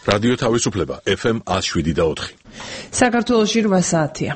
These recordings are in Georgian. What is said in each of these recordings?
რადიო თავისუფლება FM 107.4. საქართველოში 8 საათია.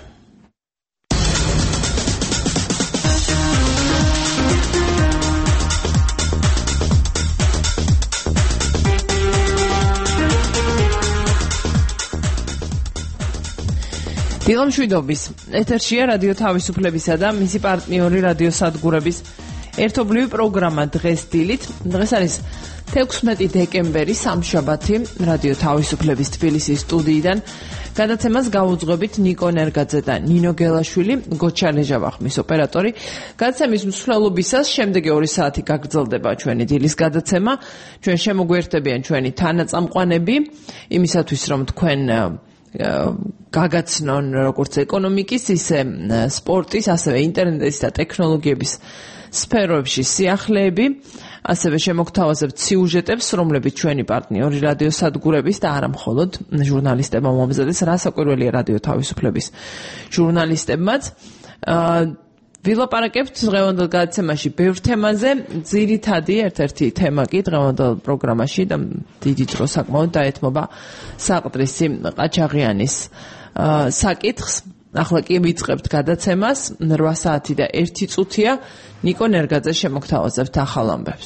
დილამშვიდობის ეთერშია რადიო თავისუფლებისა და მისი პარტნიორი რადიო სადგურების ერთობლივი პროგრამა დღეს დილით. დღეს არის 16 დეკემბერი, სამშაბათი, რადიო თავისუფლების თბილისის სტუდიიდან გადაცემას გაუძღვებით ნიკო ნერგაძე და ნინო გელაშვილი, გოჩა ლეჟავახმის ოპერატორი. გადაცემის მსვლელობისას შემდეგი 2 საათი გაგრძელდება ჩვენი დილის გადაცემა. ჩვენ შემოგვერთებიან ჩვენი თანაწამყვანები იმისათვის, რომ თქვენ გაგაცნონ როგორც ეკონომიკის, ისე სპორტის, ასევე ინტერნეტის და ტექნოლოგიების სფეროებში სიახლეები. ასევე შემოგთავაზებთ სიუჟეტებს, რომლებიც ჩვენი პარტნიორი რადიო სადგურების და არა მხოლოდ ჟურნალისტებმა მომზადეს, რასაკვირველია რადიო თავისუფლების ჟურნალისტებმაც. ვილაპარაკებთ დღევანდელ გადაცემაში ბევრ თემაზე. ძირითადი ერთ-ერთი თემა კი დღევანდელ პროგრამაში და დიდი დრო საკმაოდ დაეთმობა საყდრისი ყაჩაღიანის საკითხს. ახლა კი ვიწყებთ გადაცემას. 8 საათი და 1 წუთია. ნიკო ნერგაძე შემოგთავაზებთ ახალ ამბებს.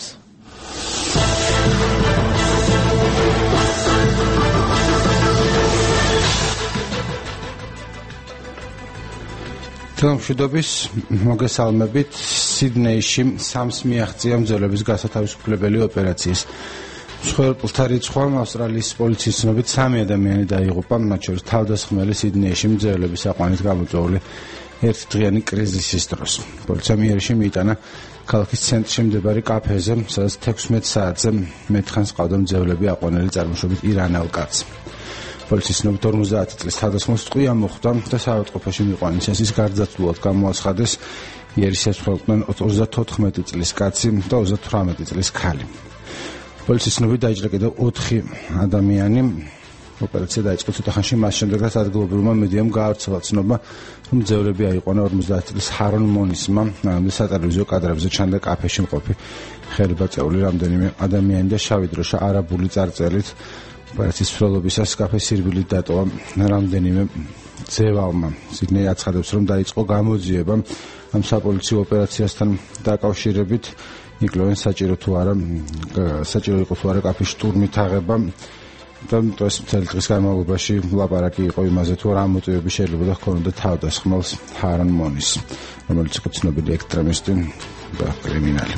თამშვიდობის მოგესალმებით. სიდნეიში 3 მიაღწია მძევლების გასათავისუფლებელი ოპერაციის. მსხვერპლთა რიცხვმა ავსტრალიის პოლიციის ცნობით 3 ადამიანი დაიღუპა, მათ შორის თავდასხმელი სიდნეიში მძევლების აყვანით გამოწვეული ერთდღიანი კრიზისის დროს. პოლიციამ იერში მიიტანა ქალაქის ცენტრში მდებარე კაფეზე, სადაც 16 საათზე მეთხანს ყავდა მძევლები აყვანილი წარმოშობით ირანელ კაცს. პოლიციის ცნობით 50 წლის თავდასხმის ტყვია მოხდა და საავადმყოფოში მიყვანეს. ის გარდაცვლილად გამოაცხადეს. იერში შეცვალდნენ 34 წლის კაცი და 38 წლის ქალი. პოლიციის ცნობით დაიჭრა კიდევ 4 ადამიანი. ოპერაცია დაიწყო ცოტა ხანში მას შემდეგ, რაც ადგილობრივმა მედიამ გაავრცელა ცნობა, რომ მძევლები აიყვანა 50 წლის ჰარონ მონისმა, მანამდე სატელევიზიო კადრებზე ჩანდა კაფეში მყოფი ხელება წეული რამდენიმე ადამიანი და შავი დროშა არაბული წარწერით. ოპერაციის მსვლელობისას კაფეს სირბილით დატოვა რამდენიმე ძევალმა. სიდნეი აცხადებს, რომ დაიწყო გამოძიება ამ საპოლიციო ოპერაციასთან დაკავშირებით. იკლოვენ საჭირო იყო თუ არა კაფის შტურმით აღება და ეს მთელი დღის განმავლობაში ლაპარაკი იყო იმაზე, თუ რა მოტივები შეიძლება ჰქონოდა თავდასხმელს ჰარონ მონის, რომელიც იყო ცნობილი ექსტრემისტი და კრიმინალი.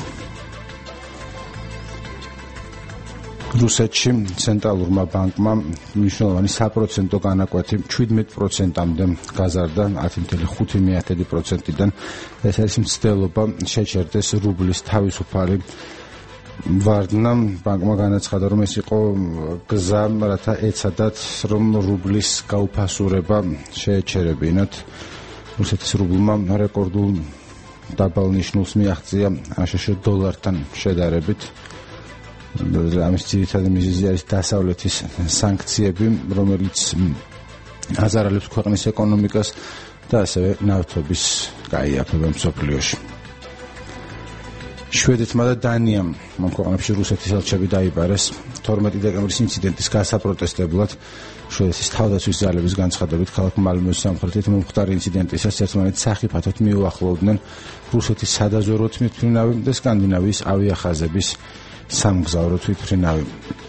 რუსეთში ცენტრალურმა ბანკმა მნიშვნელოვანი საპროცენტო განაკვეთი 17%-მდე გაზარდა 10.5%-დან. ეს არის მცდელობა შეჩერდეს რუბლის თავისუფალი ვარდნა. ბანკმა განაცხადა, რომ ეს იყო გზა, რათა ეცადათ, რომ რუბლის გაუფასურება შეეჩერებინათ. რუსეთის რუბლმა რეკორდულ დაბალ ნიშნულს მიაღწია აშშ დოლართან შედარებით. ამის ძირითადი მიზეზი არის დასავლეთის სანქციები, რომელიც აზარალებს ქვეყნის ეკონომიკას და ასევე ნავთობის გაიაფება მსოფლიოში. შვედეთმა და დანიამ ამ ქვეყნებში რუსეთის ელჩები დაიბარეს. 12 დეკემბრის ინციდენტის გასაპროტესტებლად შვედეთის თავდაცვის ძალების განცხადებით ქალაქ მალმოს სამხრეთით მომხდარი ინციდენტისას ერთმანეთს სახიფათოდ მიუახლოვდნენ რუსეთის სადაზვერვო თვითმფრინავი და სკანდინავიის ავიახაზების სამგზავრო თვითმფრინავი,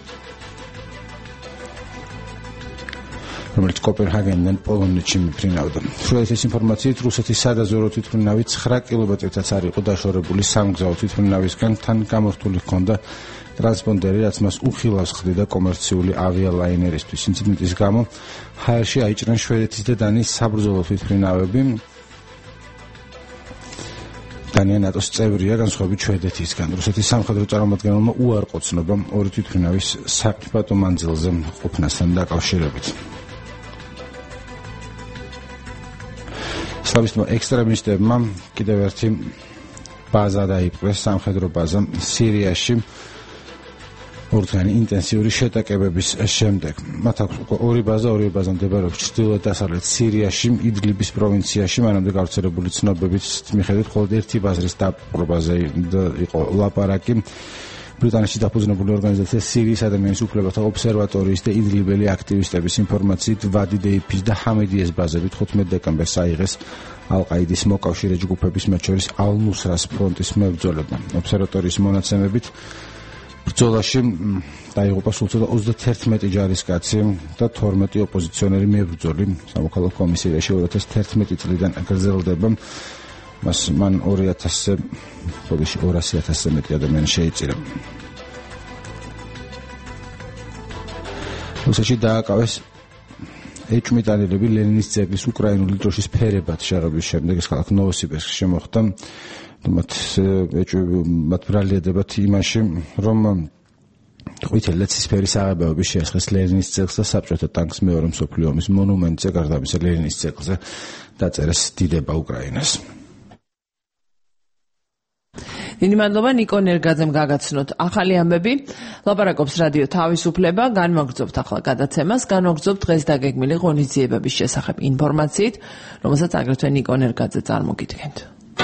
რომელიც კოპენჰაგენიდან პოლონეთში მიფრინავდა. შვედეთის ინფორმაციით რუსეთის სადაზვერვო თვითმფრინავი 9 კილომეტრითაც არ იყო დაშორებული სამგზავრო თვითმფრინავისგან, თან გამორთული ჰქონდა ტრანსპონდერი, რაც მას უხილავს ხდიდა კომერციული ავიალაინერისთვის. ინციდენტის გამო ჰაერში აიჭრნენ შვედეთის და დანიის საბრძოლო თვითმფრინავები. დანია ნატოს წევრია, განსხვავებით შვედეთისგან. რუსეთის სამხედრო წარმომადგენელმა უარყო ცნობა 2 თვითმფრინავის საყიფათო მანძილზე ყოფნასთან დაკავშირებით. ისლამისტმა ექსტრემისტებმა კიდევ ერთი ბაზა დაიპყრეს, სამხედრო ბაზა სირიაში. ორთანი ინტენსიური შეტაკებების შემდეგ. მათ აქვს უკვე 2 ბაზა, 2 ბაზა მდებარეობს ჩრდილო-დასავლეთ სირიაში, იდლიბის პროვინციაში. მანამდე გავრცელებული ცნობებით მიხედვით, მხოლოდ ერთი ბაზრის დაპყრობაზე იყო ლაპარაკი. ბრიტანეთში დაფუძნებული ორგანიზაცია სირიის ადამიანის უფლებათა ობსერვატორიის და იდრილებელი აქტივისტების ინფორმაციით ვადი დეიფის და ჰამიდიეს ბაზებით 15 დეკემბერს აიღეს ალ-ყაიდის მოკავშირე ჯგუფების მათ შორის ალ-ნუსრას ფრონტის მებრძოლებმა. ობსერვატორიის მონაცემებით ბრძოლაში დაიღუპა სულ 31 ჯარისკაცი და 12 ოპოზიციონერი მებრძოლი. სამოქალაქო კომისიაში 2011 წლიდან გრძელდება. მან 200,000-ზე მეტი ადამიანი შეიწირა. რუსეთში დააკავეს ეჭვმიტანილები ლენინის ძეგლის უკრაინული დროშის ფერებად შეღების შემდეგ ეს ქალაქ ნოვოსიბირსკში შემოხდა. მათ ბრალიადებათ იმაში, რომ ყვითელი და ცისფერი საღებავები შეასხეს ლენინის ძეგლს და საბჭოთა ტანკს მეორე მსოფლიო ომის მონუმენტზე, გარდა ამისა ლენინის ძეგლზე დაწერეს დიდება უკრაინას. დიდი მადლობა ნიკო ნერგაძემ გაგაცნოთ ახალი ამბები. ლაპარაკობს რადიო თავისუფლება, განვაგრძობთ ახლა გადაცემას, განვაგრძობთ დღეს დაგეგმილი ღონისძიებების შესახებ ინფორმაციით, რომელსაც აგრეთვე ნიკო ნერგაძე წარმოგიდგენთ.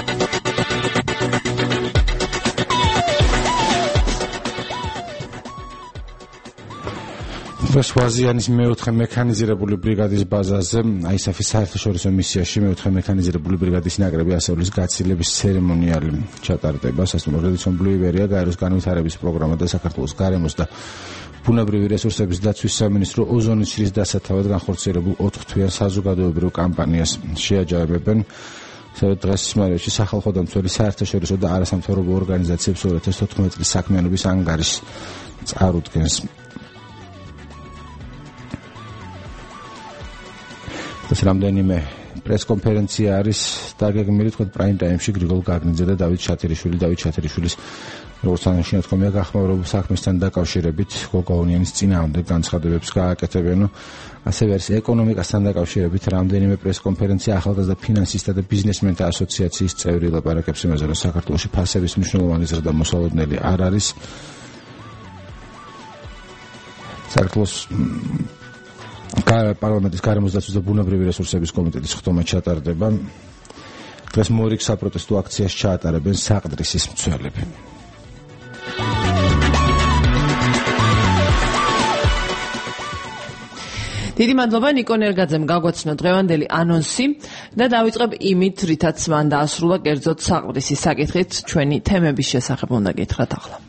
სვაზიანის მეოთხე მექანიზირებული ბრიგადის ბაზაზე აისაფის საერთაშორისო მისიაში მეოთხე მექანიზირებული ბრიგადის ნაკრები ასევლის გაცილების ცერემონიალი ჩატარდება. სასტუმროების ცნობიერია გაეროს განვითარების პროგრამა და საქართველოს გარემოს და ბუნებრივი რესურსების დაცვის სამინისტრო ოზონის შრის დასათავად განხორციელებულ 4 თვიან საზოგადოებრივ კამპანიას შეაჯამებენ. დღეს ისმაილში სახალხო დამცველი საერთაშორისო და არასამთავრობო ორგანიზაციებს 2014 წლის საქმიანობის ანგარიშს წარუდგენს. ეს რამდენიმე პრესკონფერენცია არის დაგეგმილი თქვა პრაიმ ტაიმში გრიგოლ გაგნიძე და დავით შათერიშვილის როგორც აღნიშნეთ კომია გახმაურებულ საქმესთან დაკავშირებით გოგაუნიანის წინააღმდეგ განცხადებებს გააკეთებენ. ასევე არის ეკონომიკასთან დაკავშირებით რამდენიმე პრესკონფერენცია ახალგაზრდა ფინანსისტთა და ბიზნესმენთა ასოციაციის წევრი ლაპარაკებს იმაზე, რომ საქართველოში ფასების მნიშვნელოვანი ზრდა მოსალოდნელი არ არის. საქართველოს პარლამენტის გარემოს დაცვის და ბუნებრივი რესურსების კომიტეტის ხდომა ჩატარდება. დღეს მორიგ საპროტესტო აქციას ჩაატარებენ საყდრისის მცველები. დიდი მადლობა ნიკო ნერგაძემ გაგვაცნო დღევანდელი ანონსი და დავიწყებ იმით, რითაც მან დაასრულა კერძოდ საყდრისის საკითხით. ჩვენი თემების შესახებ უნდა გითხრათ ახლა.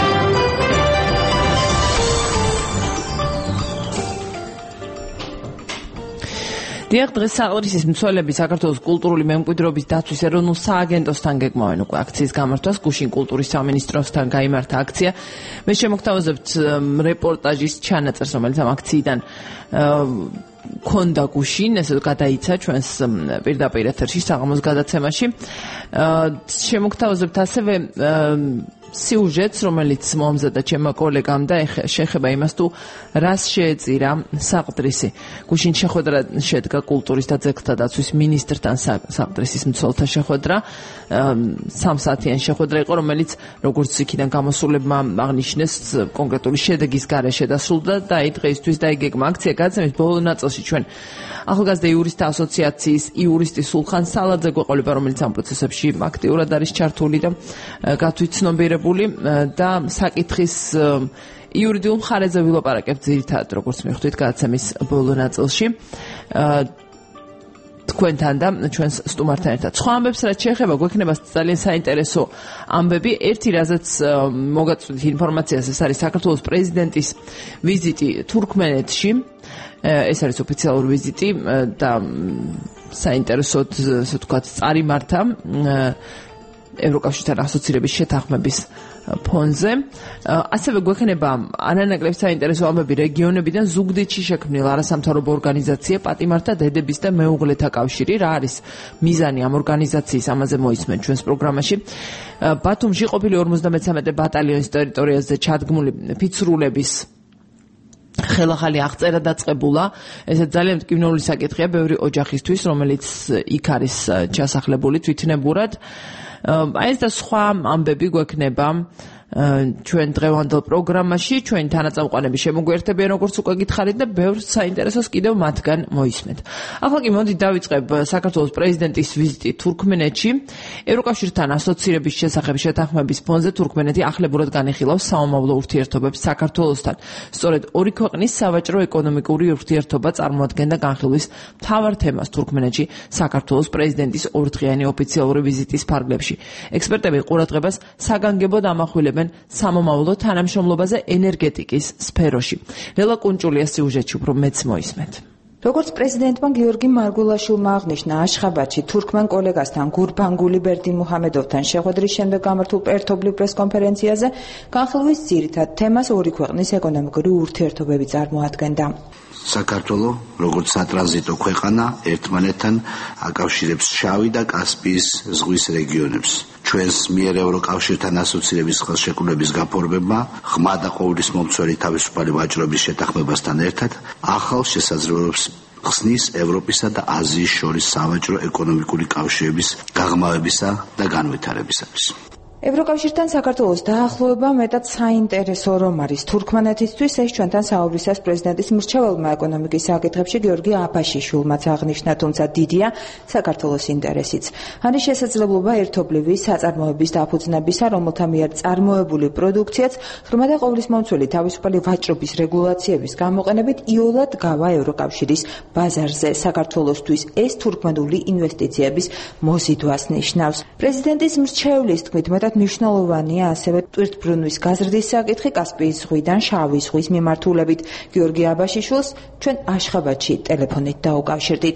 დიახ, დღეს საყდრისის მცველები საქართველოს კულტურული მემკვიდრეობის დაცვის ეროვნულ სააგენტოსთან გეგმავენ უკვე აქციის გამართვას. გუშინ კულტურის სამინისტროსთან გაიმართა აქცია. მე შემოგთავაზებთ რეპორტაჟის ჩანაწერს, რომელიც ამ აქციიდან ქონდა გუშინ, ესე გადაიცა ჩვენს პირდაპირ ეთერში საღამოს გადაცემაში. შემოგთავაზებთ ასევე სიუჟეტს, რომელიც მომზადა ჩემმა კოლეგამ და შეეხება იმას, თუ რას შეეწირა საყდრისი. გუშინ შეხვედრა შედგა კულტურის და ძეგლთა დაცვის მინისტრთან საყდრისის მცველთა შეხვედრა. 3 საათიანი შეხვედრა იყო, რომელიც როგორც იქიდან გამოსულებმა აღნიშნეს კონკრეტული შედეგის გარეშე დასრულდა და აი დღეისთვის დაიგეგმა აქცია. გადაცემის ბოლო ნაწილში ჩვენ ახალგაზრდა იურისტთა ასოციაციის იურისტი სულხან სალაძე გვეყოლება, რომელიც ამ პროცესებში აქტიურად არის ჩართული და გათვითცნობიერებული და საკითხის იურიდიულ მხარეზე ვილაპარაკებთ ძირითადად, როგორც მივხვდით გადაცემის ბოლო ნაწილში თქვენთან და ჩვენს სტუმართან ერთად. სხვა ამბებს რაც შეეხება გვექნება ძალიან საინტერესო ამბები. ერთი, რაზეც მოგაწვდით ინფორმაციას, ეს არის საქართველოს პრეზიდენტის ვიზიტი თურქმენეთში. ეს არის ოფიციალური ვიზიტი და საინტერესოდ, ასე ვთქვათ, წარიმართა ევროკავშირთან ასოცირების შეთანხმების ფონზე. ასევე გვექნება არანაკლებ საინტერესო ამბები რეგიონებიდან. ზუგდიდში შექმნილ არასამთავრობო ორგანიზაცია პატიმართა დედების და მეუღლეთა კავშირი. რა არის მიზანი ამ ორგანიზაციის, ამაზე მოისმენ ჩვენს პროგრამაში. ბათუმში ყოფილი 53 ბატალიონის ტერიტორიაზე ჩადგმული ფიცრულების ხელახალი აღწერა დაწყებულა. ეს ძალიან მტკივნეული საკითხია ბევრი ოჯახისთვის, რომელიც იქ არის ჩასახლებული თვითნებურად. აი ეს და სხვა ამბები გვექნება ჩვენ დღევანდელ პროგრამაში ჩვენი თანაწამყვანები შემოგვერთებიან როგორც უკვე გითხარით და ბევრ საინტერესოს კიდევ მათგან მოისმენთ. ახლა კი მოდით დავიწყებ საქართველოს პრეზიდენტის ვიზიტი თურქმენეთში. ევროკავშირთან ასოცირების შესახებ შეთანხმების ფონზე თურქმენეთი ახლებურად განიხილავს საომავლო ურთიერთობებს საქართველოსთან. სწორედ ორი ქვეყნის სავაჭრო-ეკონომიკური ურთიერთობა წარმოადგენდა განხილვის მთავარ თემას თურქმენეთში საქართველოს პრეზიდენტის ორდღიანი ოფიციალური ვიზიტის ფარგლებში. ექსპერტები ყურადღებას საგანგებოდ ამახვილებენ სამომავლო თანამშრომლობაზე ენერგეტიკის სფეროში. ლელა კუნჭულიას სიუჟეტში უფრო მეც მოისმენთ. როგორც პრეზიდენტმა გიორგი მარგულაშვილმა აღნიშნა აშხაბადში თურქმენ კოლეგასთან გურბანგული ბერდიმუჰამედოვთან შეხვედრის შემდეგ გამართულ ერთობლივ პრესკონფერენციაზე განხილვის ძირითად თემას ორი ქვეყნის ეკონომიკური ურთიერთობები წარმოადგენდა. საქართველო როგორც სატრანზიტო ქვეყანა ერთმანეთთან აკავშირებს შავი და კასპიის ზღვის რეგიონებს. ჩვენს მიერ ევროკავშირთან ასოცირების ხელშეკრულების გაფორმება ღრმა და ყოვლისმომცველი თავისუფალი ვაჭრობის შეთანხმებასთან ერთად ახალ შესაძლებლობებს ხსნის ევროპისა და აზიის შორის სავაჭრო-ეკონომიკური კავშირების გაღრმავებისა და განვითარებისათვის. ევროკავშირთან საქართველოს დაახლოება მეტად საინტერესო რომ არის თურქმენეთისთვის, ეს ჩვენთან საუბრისას პრეზიდენტის მრჩეველმა ეკონომიკის საკითხებში გიორგი აბაშიშვილმაც აღნიშნა, თუმცა დიდია საქართველოს ინტერესიც. არის შესაძლებლობა ერთობლივი საწარმოების დაფუძნებისა, რომელთა მიერ წარმოებული პროდუქციაც ღრმა და ყოვლისმომცველი თავისუფალი ვაჭრობის რეგულაციების გამოყენებით იოლად გავა ევროკავშირის ბაზარზე. საქართველოსთვის ეს თურქმენული ინვესტიციების მოზიდვას ნიშნავს. პრეზიდენტის მრჩევლის თქმით, მეტად მნიშვნელოვანია ასევე ტვირთბრუნვის გაზრდის საკითხი კასპიის ზღვიდან შავი ზღვის მიმართულებით. გიორგი აბაშიშვილს ჩვენ აშხაბადში ტელეფონით დაუკავშირდით.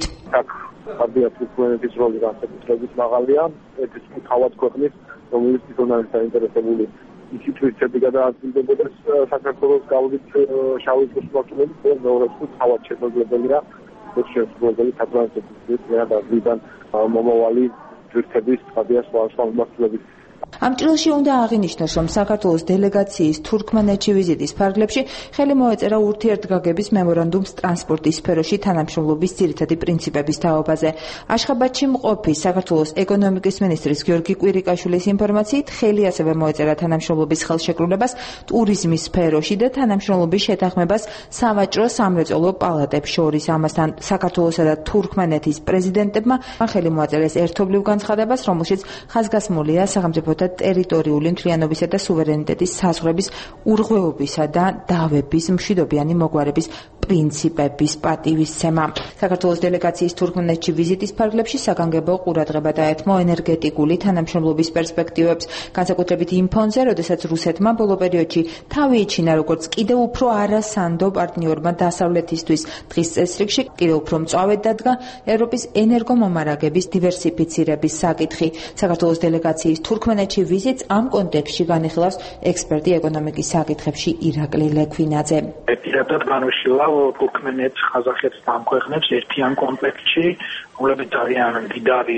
ხარდია თურქმენეთის როლი განსაკუთრებით მაღალია. ეს თავად ქვეყნის, რომელიც თვითონ არის საინტერესებული ისი თვისები გადაადგილდებოდეს საქართველოს გავლით შავი ზღვის მიმართულებით, მეორე თავად შესაძლებელია შეესრულებელი სატრანზიტო და ზღვიდან მომავალი თვისების ხარდია სხვა მიმართულებით. ამ ჭრილში უნდა აღინიშნოს, რომ საქართველოს დელეგაციის თურქმენეთში ვიზიტის ფარგლებში ხელი მოეწერა ურთიერთგაგების მემორანდუმს ტრანსპორტის სფეროში თანამშრომლობის ძირითადი პრინციპების თაობაზე. აშხაბადში მყოფი საქართველოს ეკონომიკის მინისტრის გიორგი კვირიკაშვილის ინფორმაციით, ხელი ასევე მოეწერა თანამშრომლობის ხელშეკრულებას ტურიზმის სფეროში და თანამშრომლობის შეთანხმებას სავაჭრო-სამრეწველო პალატებს შორის. ამასთან საქართველოსა და თურქმენეთის პრეზიდენტებმა ხელი მოაწერეს ერთობლივ განცხადებას, რომელშიც ხაზგასმულია სახელმწიფოთა ტერიტორიული მთლიანობისა და სუვერენიტეტის საზღვრების ურღვეობისა და დავების მშვიდობიანი მოგვარების პრინციპების პატივისცემა. საქართველოს დელეგაციის თურქმენეთში ვიზიტის ფარგლებში საგანგებო ყურადღება დაეთმო ენერგეტიკული თანამშრომლობის პერსპექტივებს, განსაკუთრებით იმ ფონზე, როდესაც რუსეთმა ბოლო პერიოდში თავი იჩინა როგორც კიდევ უფრო არასანდო პარტნიორმა დასავლეთისთვის. დღის წესრიგში კიდევ უფრო მწვავედ დადგა ევროპის ენერგომომარაგების დივერსიფიცირების საკითხი. საქართველოს დელეგაციის თურქმენეთში ვიზიტს ამ კონტექსტში განიხილავს ექსპერტი ეკონომიკის საკითხებში ირაკლი ლექვინაძე. პირადად განვიხილავ თურქმენეთს, ყაზახეთს და ამ ქვეყნებს ერთიან კომპლექსში, რომლებიც ძალიან მდიდარი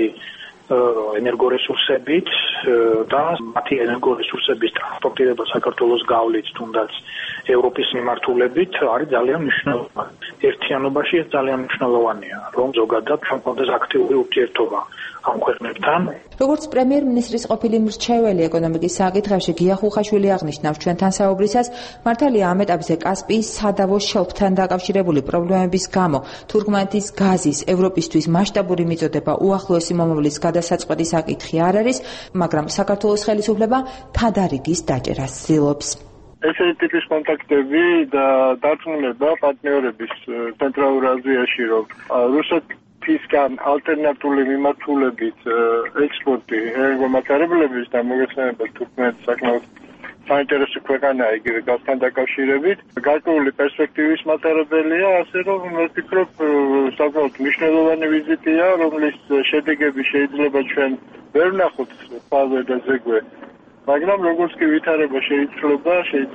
ენერგორესურსებით და მათი ენერგორესურსების ტრანსპორტირება საქართველოს გავლით თუნდაც ევროპის მიმართულებით არის ძალიან მნიშვნელოვანი. ერთიანობაში ეს ძალიან მნიშვნელოვანია, რომ ზოგადად მოხდეს აქტიური ურთიერთობა ამ ქვეყნებთან. როგორც პრემიერ-მინისტრის ყოფილი მრჩეველი ეკონომიკის საკითხებში გია ხუხაშვილი აღნიშნავს ჩვენთან საუბრისას, მართალია ამ ეტაპზე კასპიის სადავო შელფთან დაკავშირებული პრობლემების გამო თურქმენეთის გაზის ევროპისთვის მასშტაბური მიწოდება უახლოესი მომავლის გადასაწყვეტი საკითხი არ არის, მაგრამ საქართველოს ხელისუფლება თადარიგის დაჭერას ცდილობს. ესეთი ტიპის კონტაქტები და დარწმუნება პარტნიორების ცენტრალურ აზიაში, რომ რუსეთისგან ალტერნატიული მიმართულებით ექსპორტი ენერგომატარებლების და მოგეხსენება თურქმენეთის საკმაოდ საინტერესო ქვეყანაა იგივე გაზთან დაკავშირებით. გარკვეული პერსპექტივის მატარებელია, ასე რომ მე ვფიქრობ, საკმაოდ მნიშვნელოვანი ვიზიტია, რომლის შედეგები შეიძლება ჩვენ ვერ ვნახოთ ფაზე და ზეგვე. მაგრამ როგორც კი ვითარება შეიძლება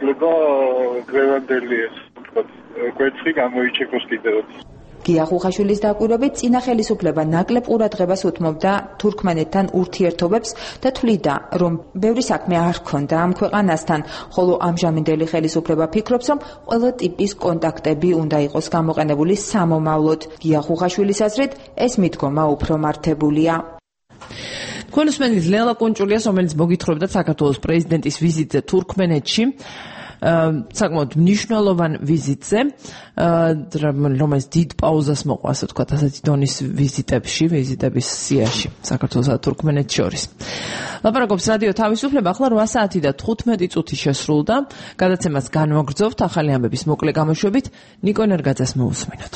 დღევანდელი ეს კვერცხი გამოიჩეკოს კიდევაც. გია ხუხაშვილის დაკვირვებით წინა ხელისუფლება ნაკლებ ყურადღებას უთმობდა თურქმენეთთან ურთიერთობებს და თვლიდა, რომ ბევრი საქმე არ ჰქონდა ამ ქვეყანასთან, ხოლო ამჟამინდელი ხელისუფლება ფიქრობს, რომ ყველა ტიპის კონტაქტები უნდა იყოს გამოყენებული სამომავლოდ. გია ხუხაშვილის აზრით, ეს მიდგომა უფრო მართებულია. Ქოლოსმენის ლელა კონჭულიას, რომელიც მოგითხრობდა საქართველოს პრეზიდენტის ვიზიტზე თურქმენეთში, საკმაოდ მნიშვნელოვან ვიზიტზე, რომელიც დიდ პაუზას მოყვა, ასე ვთქვათ, ასეთი დონის ვიზიტების სიაში საქართველოსა და თურქმენეთს შორის. ლაპარაკობს რადიო თავისუფლება, ახლა 8 საათი და 15 წუთი შესრულდა. გადაცემას განვაგრძობთ ახალი ამბების მოკლე გამოშვებით. ნიკო ენერგაძეს მოусმინოთ.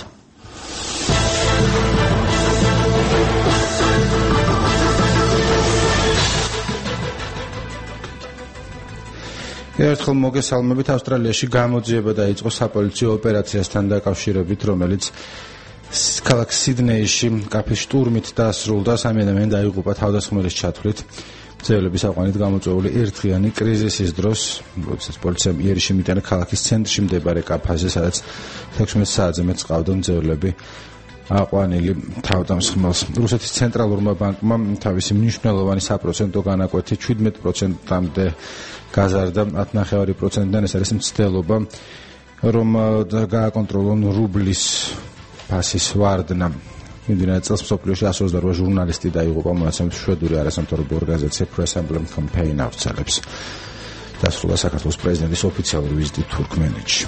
ერთხელ მოგესალმებით. ავსტრალიაში გამოძიება დაიწყო საპოლიციო ოპერაციასთან დაკავშირებით, რომელიც ქალაქ სიდნეიში კაფის შტურმით დასრულდა. 3 ადამიანი დაიღუპა თავდასხმელის ჩათვლით. მცველების აყვანით გამოწვეული ერთდღიანი კრიზისის დროს, როდესაც პოლიციამ იერიში მიტანა ქალაქის ცენტრში მდებარე კაფეზე, სადაც 16 საათზე მეტ ყავდა მცველები აყვანილი თავდამსხმელს. რუსეთის ცენტრალურმა ბანკმა თავისი მნიშვნელოვანი საპროცენტო განაკვეთი 17%-მდე გაზარდა 10.5%-დან. ეს არის მცდელობა, რომ გააკონტროლონ რუბლის ფასის ვარდნა. მიმდინარე წელს მსოფლიოში 128 ჟურნალისტი დაიღუპა, მონაცემებს შვედური არასამთავრობო ორგანიზაცია Press Emblem Campaign ავრცელებს. დასრულდა საქართველოს პრეზიდენტის ოფიციალური ვიზიტი თურქმენეთში.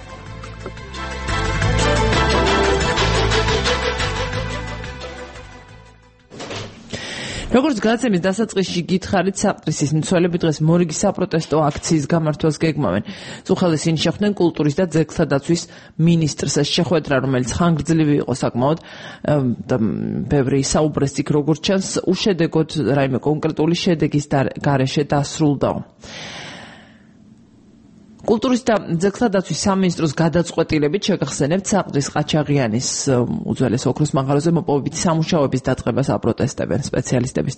როგორც გადაცემის დასაწყისში გითხარით, საპრესის მცველები დღეს მორიგი საპროტესტო აქციის გამართვას გეგმავენ. წუხელი ისინი შეხვდნენ კულტურის და ძეგლთა დაცვის მინისტრს. ეს შეხვედრა, რომელიც ხანგრძლივი იყო საკმაოდ და ბევრი საუბრეს იქ, როგორც ჩანს, უშედეგოდ რაიმე კონკრეტული შედეგის გარეშე დასრულდა. კულტურის და ძეგლთა დაცვის სამინისტროს გადაწყვეტილებით შეგახსენებთ საყდრის ყაჩაღიანის უძველეს ოქროს მაღაროზე მოპოვებითი სამუშაოების დაწყებას აპროტესტებენ სპეციალისტების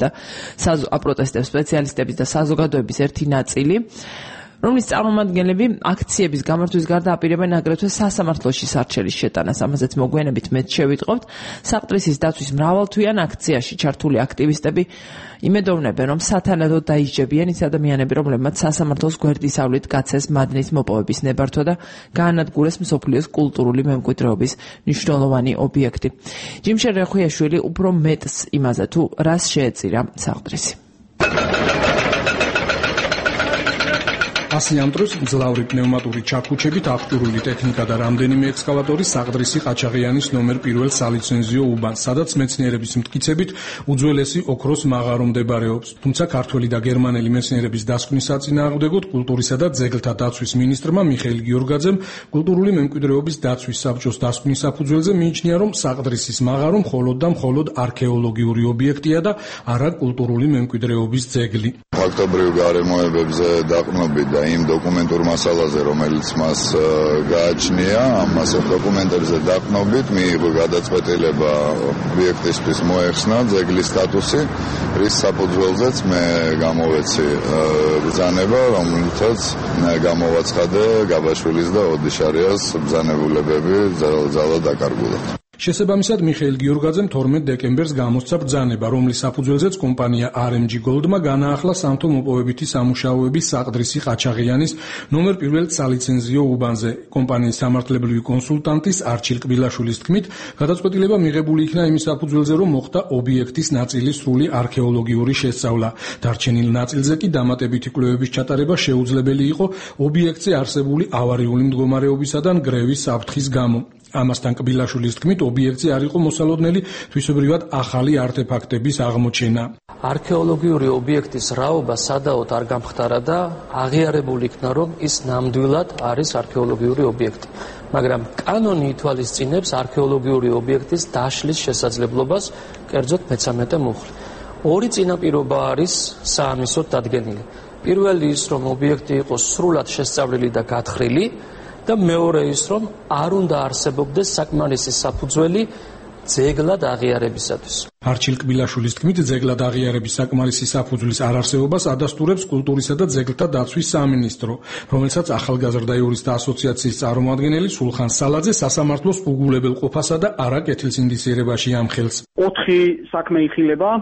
და საზოგადოების ერთი ნაწილი, რომლის წარმომადგენლები აქციების გამართვის გარდა აპირებენ აგრეთვე სასამართლოში სარჩელის შეტანას. ამაზეც მოგვიანებით მეც შევიტყობთ. საყდრისის დაცვის მრავალთვიან აქციაში ჩართული აქტივისტები იმედოვნებენ, რომ სათანადოდ დაიჯებიან ის ადამიანები, რომლებმაც სასამართლოს გვერდისავლით გაცეს მადნის მოპოვების ნებართვა და გაანადგურეს მსოფლიოს კულტურული მემკვიდრეობის მნიშვნელოვანი ობიექტი. ჯიმშე რეხუიაშვილი უფრო მეტს იმაზე, თუ რას შეეწირა საყდრისი. ასი ამ დროს მძლავრი პნევმატური ჩაქუჩებით აღჭურვილი ტექნიკა და რამდენიმე ექსკავატორი საყდრისი ყაჩაღიანის ნომერ 1 სალიცენზიო უბანს, სადაც მეცნიერების მტკიცებით უძველესი ოქროს მაღარო მდებარეობს. თუმცა ქართველი და გერმანელი მეცნიერების დასკვნის საწინააღმდეგოდ კულტურისა და ძეგლთა დაცვის მინისტრმა მიხეილ გიორგაძემ კულტურული მემკვიდრეობის დაცვის საბჭოს დასკვნის საფუძველზე მიიჩნია, რომ საყდრისის მაღარო მხოლოდ არქეოლოგიური ობიექტია და არა კულტურული მემკვიდრეობის ძეგლი. ფაქტობრივ გარემოებებზე დაყრდნობით და იმ დოკუმენტურ მასალაზე, რომელიც მას გააჩნია, ამ დოკუმენტებზე დაყრდნობით მიიღო გადაწყვეტილება ობიექტისთვის მოეხსნა ძეგლის სტატუსი, რის საფუძველზეც მე გამოვეცი ბრძანება, რომელთაც გამოვაცხადე გაბაშვილის და ოდიშარიას ბრძანებულებები ძალად დაკარგულად. შესაბამისად, მიხეილ გიორგაძემ 12 დეკემბერს გამოსცა ბრძანება, რომლის საფუძველზეც კომპანია RMG Gold-მა განაახლა სამთო მოპოვებითი სამუშაოების საყდრისი ყაჩაღიანის ნომერ 1 სალიცენზიო უბანზე. კომპანიის სამართლებრივი კონსულტანტის არჩილ კბილაშვილის თქმით, გადაწყვეტილება მიღებული იქნა იმის საფუძველზე, რომ მოხდა ობიექტის ნაწილის სრული არქეოლოგიური შესწავლა. დარჩენილ ნაწილზე კი დამატებითი კვლევების ჩატარება შეუძლებელი იყო ობიექტზე არსებული ავარიული მდგომარეობისა და ნგრევის საფრთხის გამო. ამასთან კბილაშვილის თქმით, ობიექტზე არ იყო მოსალოდნელი თვისებრივად ახალი არტეფაქტების აღმოჩენა. არქეოლოგიური ობიექტის რაობა სადაოდ არ გამხდარა და აღიარებული იქნა, რომ ის ნამდვილად არის არქეოლოგიური ობიექტი. მაგრამ კანონი ითვალისწინებს არქეოლოგიური ობიექტის დაშლის შესაძლებლობას, კერძოდ მე-13 მუხლი. ორი წინაპირობა არის საამისოდ დადგენილი. პირველი ის, რომ ობიექტი იყოს სრულად შესწავლილი და გათხრილი, და მეორე ის, რომ არ უნდა არსებობდეს საკმარისი საფუძველი ძეგლად აღიარებისათვის. არჩილ კბილაშვილის თქმით, ძეგლად აღიარების საკმარისი საფუძვლის არარსებობას ადასტურებს კულტურისა და ძეგლთა დაცვის სამინისტრო, რომელსაც ახალგაზრდა იურისტთა ასოციაციის წარმომადგენელი სულხან სალაძე სასამართლოს უგულებელყოფასა და არა კეთილსინდისიერებაში ამხელს. 4 საქმე იხილება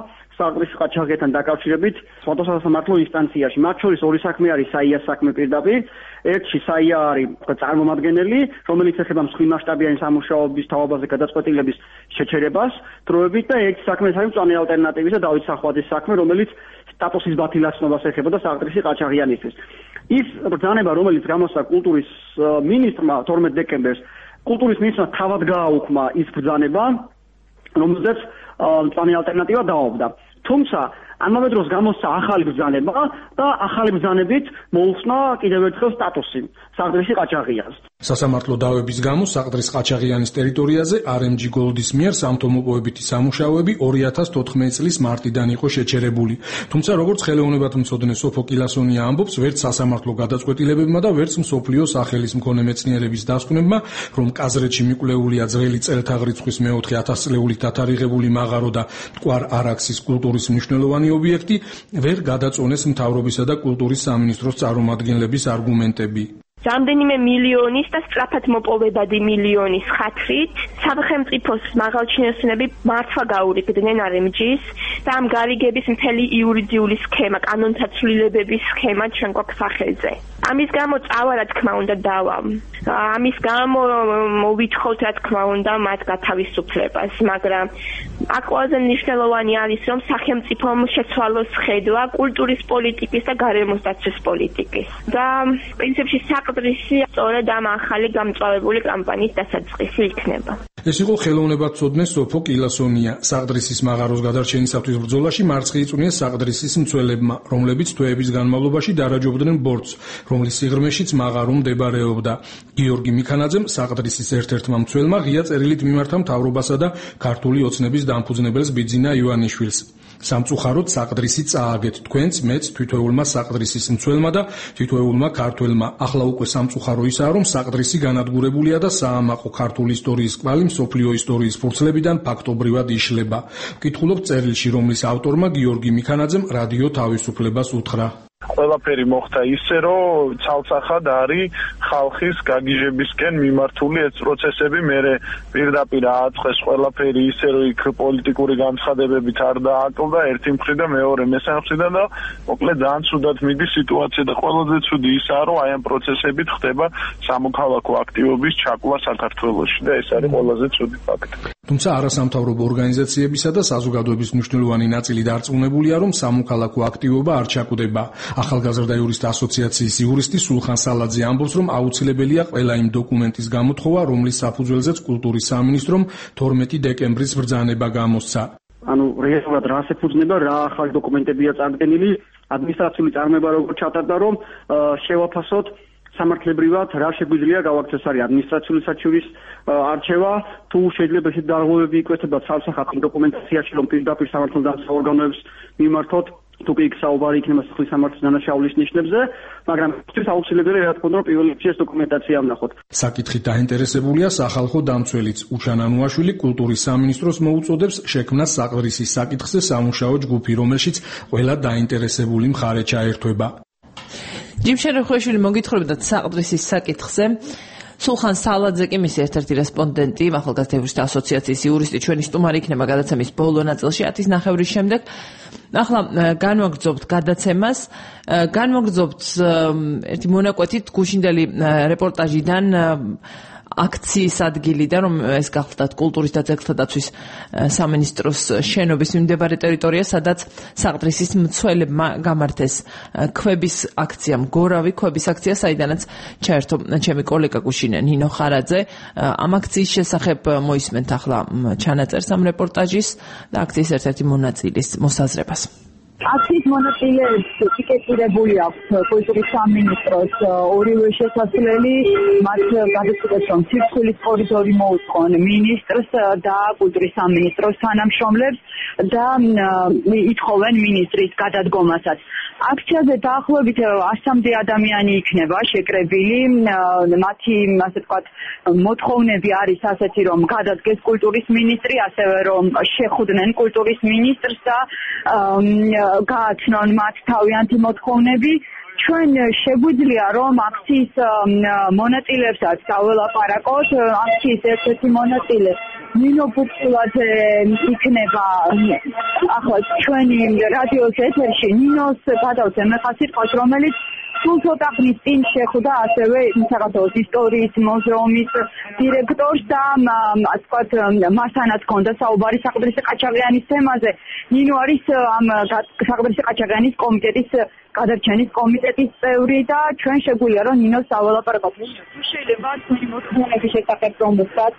საყდრის ყაჩაღებთან დაკავშირებით სხვადასხვა სასამართლო ინსტანციაში. მათ შორის ორი საქმე არის საიას საქმე პირდაპირ. ერთში საია არის წარმომადგენელი, რომელიც ეხება მსხვილი მასშტაბიანი სამუშაოების თაობაზე გადაწყვეტილების შეჩერებას, დროებით და ერთი საქმე არის მწვანე ალტერნატივის და დავით სახვაძის საქმე, რომელიც სტატუსის ბათილაცნობას ეხება და საყდრის ყაჩაღიანისთვის. ის ბრძანება, რომელიც გამოსცა კულტურის მინისტრმა 12 დეკემბერს, კულტურის მინისტრმა თავად გააუქმა ის ბრძანება, რომელზეც მწვანე ალტერნატივა დაობდა. თუმცა ამავე დროს გამოსცა ახალი ბრძანება და ახალი ბრძანებით მოუხსნა კიდევ ერთხელ სტატუსი საყდრისი ყაჩაღიანს. სასამართლო დავების გამო საყდრის ყაჩაღიანის ტერიტორიაზე RMG Gold-ის მიერ სამთო-მოპოვებითი სამუშაოები 2014 წლის მარტიდან იყო შეჩერებული. თუმცა როგორც ხელოვნებათმცოდნე სოფო კილასონია ამბობს, ვერც სასამართლო გადაწყვეტილებებმა და ვერც მსოფლიო სახელის მქონე მეცნიერების დასკვნებმა, რომ კაზრეთში მიკვლეულია ძველი წელთაღრიცხვის მეოთხე 1000 წლეულით დათარიღებული მაღარო და მტკვარ არაქსის კულტურის მნიშვნელოვანი ობიექტი, ვერ გადაწონეს მთავრობისა და კულტურის სამინისტროს წარმომადგენლების არგუმენტები. რამდენიმე მილიონის და სწრაფად მოპოვებადი მილიონის ხათრით სახელმწიფოს მაღალჩინოსნები მართვა გაურიგდნენ RMG-ს და ამ გარიგების მთელი იურიდიული სქემა, კანონთაცვლილებების სქემა ჩვენ გვაქვს სახელზე. ამის გამო წავა რა თქმა უნდა დავა. ამის გამო მოვითხოვთ რა თქმა უნდა მათ გათავისუფლებას, მაგრამ აქ ყველაზე მნიშვნელოვანი არის რომ სახელმწიფომ შეცვალოს ხედვა კულტურის პოლიტიკის და გარემოსდაცვის პოლიტიკის. და პრინციპში საყდრისი სწორედ ამ ახალი გამწვავებული კამპანიის დასაწყისი იქნება. ეს იყო ხელოვნებათმცოდნე სოფო კილასონია. საყდრისის მაღაროს გადარჩენისათვის ბრძოლაში მარცხი იწვნიეს საყდრისის მცველებმა, რომლებიც თვეების განმავლობაში დარაჯობდნენ ბორცვს, რომლის სიღრმეშიც მაღარო მდებარეობდა. გიორგი მიქანაძემ, საყდრისის ერთ-ერთმა მცველმა, ღია წერილით მიმართა მთავრობასა და ქართული ოცნების დამფუძნებელს ბიძინა ივანიშვილს. სამწუხაროდ საყდრისი წააგეთ თქვენც, მეც, თვითოეულმა საყდრისის მცველმა და თვითოეულმა ქართველმა. ახლა უკვე სამწუხარო ისაა, რომ საყდრისი განადგურებულია და საამაყო ქართული ისტორიის კვალი მსოფლიო ისტორიის ფურცლებიდან ფაქტობრივად იშლება. ვკითხულობთ წერილში, რომლის ავტორმა გიორგი მიქანაძემ რადიო თავისუფლებას უთხრა. ყველაფერი მოხდა ისე, რომ ცალსახად არის ხალხის გაგიჟებისკენ მიმართული ეს პროცესები, მერე პირდაპირ ააწყეს ყველაფერი ისე, რომ იქ პოლიტიკური განცხადებებით არ დააკლდა ერთი მხრიდან მეორე მესამე მხრიდან და მოკლედ ძალიან ცუდად მიდის სიტუაცია და ყველაზე ცუდი ისაა, რომ აი ამ პროცესებით ხდება სამოქალაქო აქტივობის ჩაკვა საქართველოში და ეს არის ყველაზე ცუდი ფაქტი. თუმცა არასამთავრობო ორგანიზაციებისა და საზოგადოების მნიშვნელოვანი ნაწილი დარწმუნებულია, რომ სამოქალაქო აქტივობა არ ჩაკვდება. ახალგაზრდა იურისტთა ასოციაციის იურისტი სულხან სალაძე ამბობს, რომ აუცილებელია ყველა იმ დოკუმენტის გამოთხოვა, რომლის საფუძველზეც კულტურის სამინისტრომ 12 დეკემბრის ბრძანება გამოსცა. ანუ რეალურად რა შეფუძნება, რა ახალი დოკუმენტებია წარდგენილი, ადმინისტრაციული წარმოება როგორ ჩატარდა, რომ შევაფასოთ სამართლებრივად რა შეგვიძლია გავაკეთოთ. ეს არის ადმინისტრაციული საჩივრის არჩევა, თუ შეიძლება ესეთ დარღვევები იკვეთება ცალსახად დოკუმენტაციაში, რომ პირდაპირ სამართალდამცავ ორგანოებს მიმართოთ, თუ კი საუბარი იქნება სიხლის სამართლის დანაშაულის ნიშნებზე, მაგრამ ეს აუცილებელია რა თქმა უნდა, რომ პირველ რიგში ეს დოკუმენტაცია ვნახოთ. საკითხით დაინტერესებულია სახალხო დამცველიც უჩანა ნუაშვილი კულტურის სამინისტროს მოუწოდებს შექმნას საყდრისის საკითხზე სამუშაო ჯგუფი, რომელშიც ყველა დაინტერესებული მხარე ჩაერთვება. ჯიმშენ როხვეშვილი მოგითხრობდათ საყდრისის საკითხზე. სულხან სალაძე კი მისი ერთ-ერთი რესპონდენტი, ახალგაზრდა იურისტთა ასოციაციის იურისტი, ჩვენი სტუმარი იქნება გადაცემის ბოლო ნაწილში 10:30 შემდეგ. ახლა განვაგრძობთ გადაცემას, განვაგრძობთ ერთი მონაკვეთით გუშინდელი რეპორტაჟიდან აქციის ადგილიდან, რომ ეს გახლდათ კულტურის და ძეგლთა დაცვის სამინისტროს შენობის მიმდებარე ტერიტორია, სადაც საყდრისის მცველებმა გამართეს ქვების აქცია, მგორავი ქვების აქცია, საიდანაც ჩაერთო ჩემი კოლეგა გუშინ ნინო ხარაძე. ამ აქციის შესახებ მოისმენთ ახლა ჩანაწერს ამ რეპორტაჟის და აქციის ერთ-ერთი მონაწილის მოსაზრებას. აქციის მონაწილეებს შეკეთებული აქვს კულტურის სამინისტროს ორივე შესასვლელი, მათ გადაწყვეტეს, რომ ცირცხლის კორიდორი მოუწყონ მინისტრს და კულტურის სამინისტროს თანამშრომლებს და ითხოვენ მინისტრის გადადგომასაც. აქციაზე დაახლოებით 100-მდე ადამიანი იქნება შეკრებილი, მათი ასე ვთქვათ მოთხოვნები არის ასეთი, რომ გადადგეს კულტურის მინისტრი, ასევე რომ შეხვდნენ კულტურის მინისტრს და გააცნონ მათ თავიანთი მოთხოვნები. ჩვენ შეგვიძლია რომ აქციის მონაწილეებსაც დაველაპარაკოთ. აქციის ერთ-ერთი მონაწილე ნინო ბურჭულაძე იქნება ახლა ჩვენი რადიოს ეთერში. ნინოს გადავწე მე ხა სიტყვას, რომელიც სულ ცოტა ხნის წინ შეხვდა ასევე საქართველოს ისტორიის მუზეუმის დირექტორს და ასე ვთქვათ მასთანაც ჰქონდა საუბარი საყდრისი ყაჩაღიანის თემაზე. ნინო არის ამ საყდრისი ყაჩაღიანის კომიტეტის გადარჩენის კომიტეტის წევრი და ჩვენ შეგვიძლია რომ ნინოს სავალაპარაკოთ. შეიძლება თქვენი მოთხოვნების შესახებ რომ ვთქვათ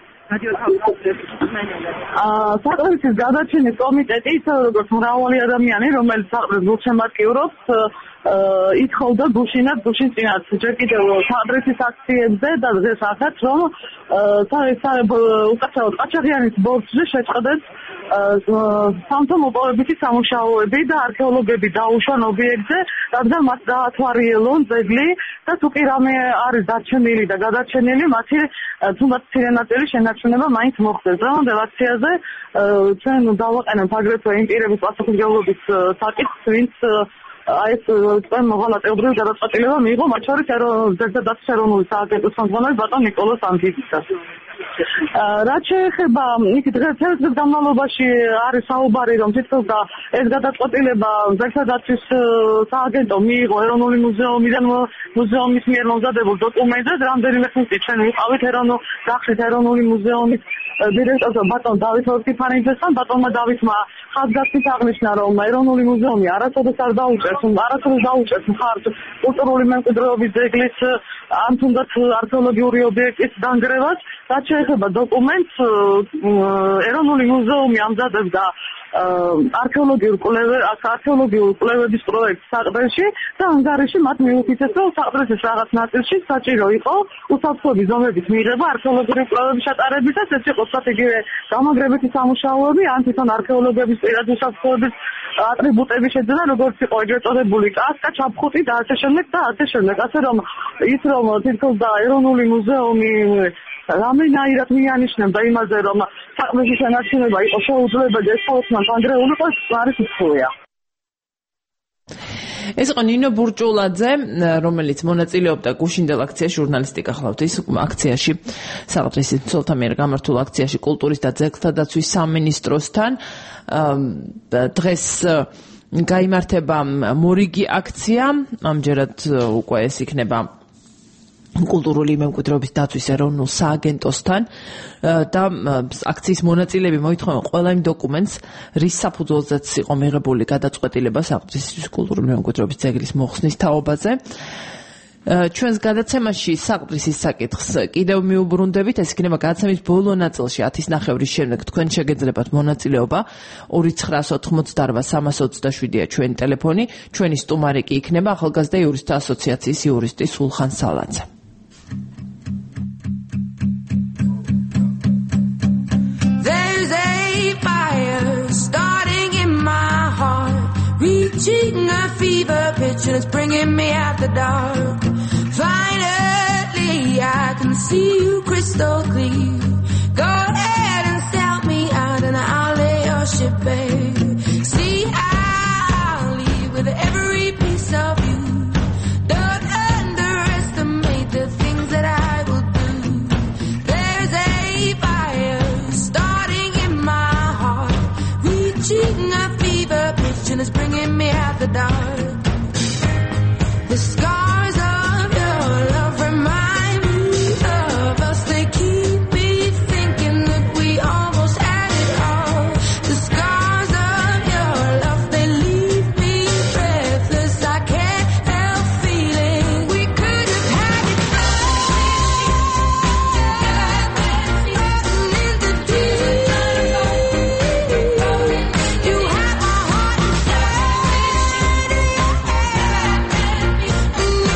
საყდრისის გადარჩენის კომიტეტის როგორც მრავალი ადამიანი რომელიც საყდრის გულშემატკივრობს ითხოვდა გუშინაც წინათ ჯერ კიდევ საყდრისის აქციებზე და დღეს ახაც რომ უკაცრავად ყაჩაღიანის ბორცვზე შეწყდეს სამთო მოპოვებითი სამუშაოები და არქეოლოგები დაუშვან ობიექტზე, რადგან მათ დაათვალიერონ ძეგლი და თუ კი რამე არის დარჩენილი და გადარჩენილი, მათი თუნდაც მცირე ნაწილი შენარჩუნება მაინც მოხდეს. დღევანდელ აქციაზე ჩვენ დავაყენებთ აგრეთვე იმ პირების პასუხისმგებლობის საკითხს, ვინც ეს მოღალატეობრივი გადაწყვეტილება მიიღო, მათ შორის ძეგლდაცვის ეროვნული სააგენტოს ხელმძღვანელი ბატონ ნიკოლოზ ანთიძისას. რაც შეეხება იქ დღეს წელიწადის განმავლობაში არის საუბარი რომ თითქოს და ეს გადაწყვეტილება ძეგლდაცვის სააგენტო მიიღო ეროვნული მუზეუმის მიერ მომზადებულ დოკუმენტზე. რამდენიმე ხნის ჩვენ ვიყავით გახსნით ეროვნული მუზეუმის დირექტორს ბატონ დავით ორკიფანიძესთან. ბატონმა დავითმა ხაზგასმით აღნიშნა რომ ეროვნული მუზეუმი არასოდეს არ დაუჭერს მხარს კულტურული მემკვიდრეობის ძეგლის ან თუნდაც არქეოლოგიური ობიექტის დანგრევას. რაც შეეხება დოკუმენტს, ეროვნული მუზეუმი ამზადებდა არქეოლოგიურ კვლევების პროექტს საყდრში და ანგარიში მათ მიუთითეს, რომ საყდრისის რაღაც ნაწილში საჭირო იყო უსაფრთხოების ზომების მიღება არქეოლოგიური კვლევების ჩატარებისას, ეს იყო სტრატეგიული გამაგრებითი სამუშაოები, ან თვითონ არქეოლოგების პირადი უსაფრთხოების ატრიბუტების შეძენა, როგორც იყო ეგრეთ წოდებული კასკა, ჩაფხუტი და ასე შემდეგ. ასე რომ ის რომ თითქოს და ეროვნული მუზეუმი რამენაირად მიანიშნებდა იმაზე, რომ საყდრისის შენარჩუნება იყო შეუძლებელი და ეს ყოველთვის ანგრეული იყო, არის უცხოა. ეს იყო ნინო ბურჭულაძე, რომელიც მონაწილეობდა გუშინდელ აქციაში ჟურნალისტიკა ხლავთის აქციაში, საყდრისის მცველთა მიერ გამართულ აქციაში კულტურის და ძეგლთა დაცვის სამინისტროსთან. დღეს გაიმართება მორიგი აქცია, ამჯერად უკვე ეს იქნება კულტურული მემკვიდრეობის დაცვის ეროვნულ სააგენტოსთან და აქციის მონაწილეები მოითხოვენ ყველა იმ დოკუმენტს, რის საფუძველზეც იყო მიღებული გადაწყვეტილება საყდრისის კულტურული მემკვიდრეობის ძეგლის მოხსნის თაობაზე. ჩვენს გადაცემაში საყდრისის საკითხს კიდევ მიუბრუნდებით, ეს იქნება გადაცემის ბოლო ნაწილში 10:30 შემდეგ თქვენ შეგეძლებათ მონაწილეობა 2948327-ია ჩვენი ტელეფონი, ჩვენი სტუმარი კი იქნება ახალგაზრდა იურისტთა ასოციაციის იურისტი სულხან სალაძე. Reaching a fever pitch and it's bringing me out the dark. Finally, I can see you crystal clear. Go ahead and sell me out and I'll lay your ship bare. See, I'll leave with every piece of you. Don't underestimate the things that I will do. There's a fire starting in my heart, reaching a fever pitch and it's bringing me out the dark. The scars of your love remind me of us. They keep me thinking that we almost had it all. The scars of your love, they leave me breathless. I can't help feeling we could have had it all. You have my heart inside.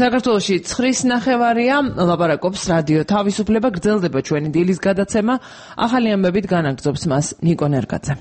საქართველოში 9:30-ია, ლაპარაკობს რადიო თავისუფლება, გრძელდება ჩვენი დილის გადაცემა. ახალი ამბებით განაგრძობს მას ნიკო ნერგაძე.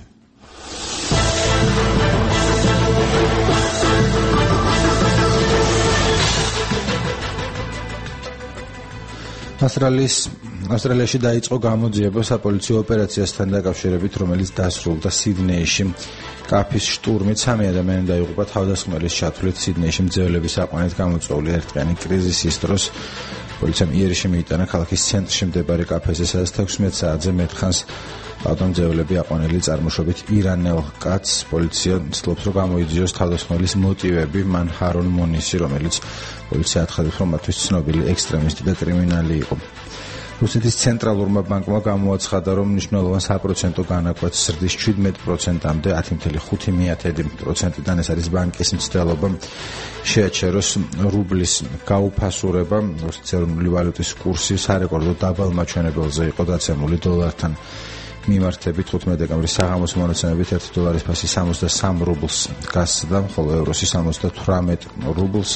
ავსტრალიაში დაიწყო გამოძიება საპოლიციო ოპერაციასთან დაკავშირებით, რომელიც დასრულდა სიდნეიში. კაფის შტურმით 3 ადამიანი დაიღუპა თავდასხმელის ჩათვლით სიდნეიში მძევლების აყვანით გამოწვეული ერთდღიანი კრიზისის დროს. პოლიციამ იერიში მიიტანა ქალაქის ცენტრში მდებარე კაფეზე, სადაც 16 საათზე მეტხანს ავტომძევლები აყვანილი წარმოშობით ირანელ კაცს. პოლიცია ცდილობს, რომ გამოიძიოს თავდასხმელის მოტივები. მან ჰარონ მონისი, რომელიც პოლიცია აცხადებს, რომ მათთვის ცნობილი ექსტრემისტი და კრიმინალი იყო. რუსეთის ცენტრალურმა ბანკმა გამოაცხადა, რომ მნიშვნელოვან საპროცენტო განაკვეთს ზრდის 17%-მდე 10.1%-დან. ეს არის ბანკის მცდელობა შეაჩეროს რუბლის გაუფასურება. რუსეთის ეროვნული ვალუტის კურსი სარეკორდო დაბალ მაჩვენებელზე იყო დაცემული დოლართან მიმართებით. 15 დეკემბრის საღამოს მონაცემებით 1 დოლარის ფასი 63 რუბლს გასცდა, ხოლო ევროსი 78 რუბლს.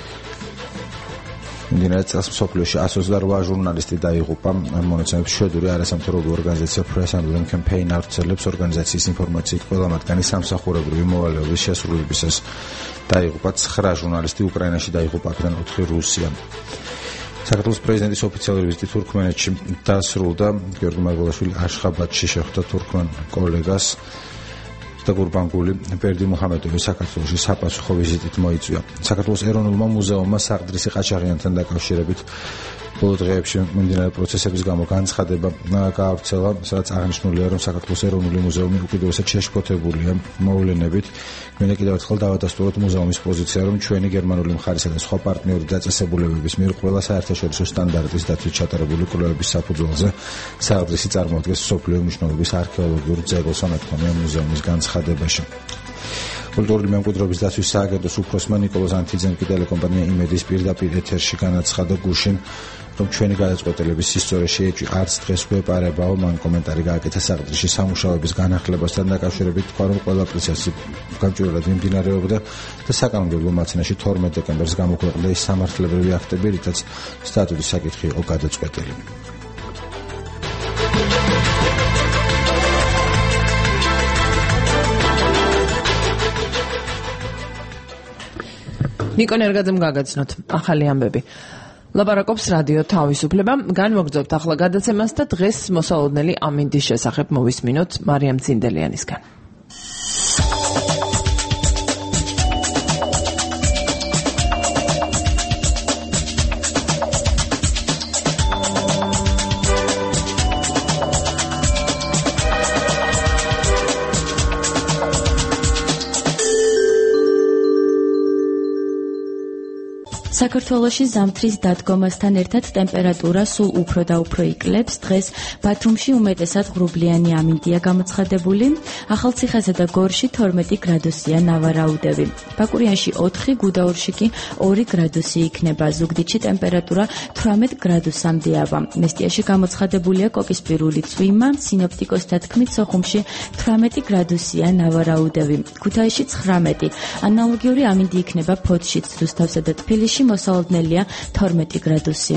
მიმდინარე წელს მსოფლიოში 128 ჟურნალისტი დაიღუპა. მონაცემებს შვედური არასამთავრობო ორგანიზაცია Press and Link Campaign ავრცელებს. ორგანიზაციის ინფორმაციით ყველა მათგანი სამსახურებრივი მოვალეობის შესრულებისას დაიღუპა. 9 ჟურნალისტი უკრაინაში დაიღუპა, აქედან 4 რუსია. საქართველოს პრეზიდენტის ოფიციალური ვიზიტი თურქმენეთში დასრულდა. გიორგი მარგველაშვილი აშხაბადში შეხვდა თურქმენ კოლეგას და გურბანგული ბერდი მუჰამედოვი საქართველოში საპასუხო ვიზიტით მოიწვია. საქართველოს ეროვნულმა მუზეუმმა საყდრისი ყაჩაღიანთან დაკავშირებით ბოლო დღეებში მიმდინარე პროცესების გამო განცხადება გაავრცელა, სადაც აღნიშნულია, რომ საქართველოს ეროვნული მუზეუმი უკიდურესად შეშფოთებულია მოვლენებით. მინდა კიდევ ერთხელ დავადასტუროთ მუზეუმის პოზიცია, რომ ჩვენი გერმანული მხარისა და სხვა პარტნიორი დაწესებულებების მიერ ყველა საერთაშორისო სტანდარტის დაცვით ჩატარებული კვლევების საფუძველზე საყდრისი წარმოადგენს მსოფლიო მნიშვნელობის არქეოლოგიურ ძეგლს, ამეთქონია მუზეუმის განცხადებაში. კულტურული მემკვიდრეობის დაცვის სააგენტოს უფროსმა ნიკოლოზ ანთიძემ კი ტელეკომპანია იმედის პირდაპირ ეთერში განაცხადა გუშინ, რომ ჩვენი გადაწყვეტილების სისწორე შეეჭვი არც დღეს გვეპარებაო. მან კომენტარი გააკეთა საყდრიში სამუშაოების განახლებასთან დაკავშირებით, თქვა, რომ ყველა პროცესი გამჭვირვალედ მიმდინარეობდა და საკანონმდებლო მაცინაში 12 დეკემბერს გამოქვეყნდა ის სამართლებრივი აქტები, რითაც სტატუტის საკითხი იყო გადაწყვეტილი. ნიკო ნერგაძემ გაგაცნოთ ახალი ამბები. ლაპარაკობს რადიო თავისუფლება. განმოგრძობთ ახლა გადაცემას და დღეს მოსალოდნელი ამინდის შესახებ მოვისმინოთ მარიამ ცინდელიანისგან. საქართველოში ზამთრის დადგომასთან ერთად ტემპერატურა სულ უფრო და უფრო იკლებს. დღეს ბათუმში უმეტესად ღრუბლიანი ამინდია გამოცხადებული. ახალციხესა და გორში 12 გრადუსია ნავარაუდები. ბაკურიანში 4, გუდაურში კი 2 გრადუსი იქნება. ზუგდიდში ტემპერატურა 18 გრადუსამდე ავა. მესტიაში გამოცხადებულია კოკისპირული წვიმა. სინოპტიკოსთა თქმით, სოხუმში 18 გრადუსია ნავარაუდები. ქუთაისში 19. ანალოგიური ამინდი იქნება ფოთშიც, რუსთავსა და თბილისში მოსალოდნელია 12 გრადუსი.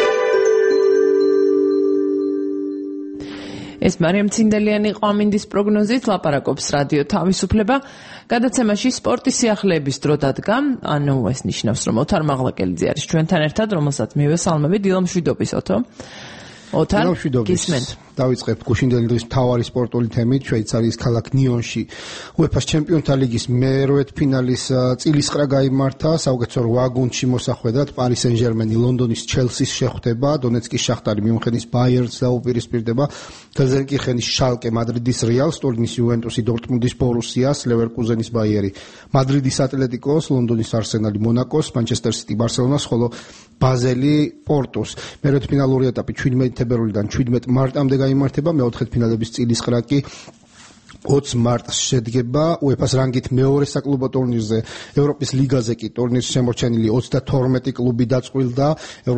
ეს მარიამ ცინდელიანი იყო ამინდის პროგნოზით, ლაპარაკობს რადიო თავისუფლება. გადაცემაში სპორტის სიახლეების დრო დადგა, ანუ ეს ნიშნავს, რომ ოთარ მაღლაკელიძე არის ჩვენთან ერთად, რომელსაც მივესალმები. დილამშვიდობის ოთო. ოთარ, გისმენთ. დავიწყებთ გუშინდელი დღის მთავარი სპორტული თემით. შვეიცარიის ქალაქ ნიონში UEFA-ს ჩემპიონთა ლიგის მე-8 ფინალის წილისყრა გაიმართა. საუკეთესო 8 გუნდში მოსახვედრად პარი სენ-ჟერმენი ლონდონის ჩელსის შეხვდება, დონეცკის შახტარი მიუნხენის ბაიერნს დაუპირისპირდება, გელზენკირხენის შალკე მადრიდის რეალს, ტურინის იუვენტუსი დორტმუნდის ბორუსიას, ლევერკუზენის ბაიერი მადრიდის ატლეტიკოს, ლონდონის არსენალი მონაკოს, მანჩესტერ სიტი ბარსელონას, ხოლო ბაზელი პორტუს. მე-8 ფინალური ეტაპი 17 თებერვლიდან 17 მარტამდე გაიმართება. მე-4 ფინალების წილისყრა კი 20 მარტს შედგება UEFA-ს რანგით მეორე საკლუბო ტურნირზე, ევროპის ლიგაზე კი ტურნირს შემორჩენილი 32 კლუბი დაწყვილდა.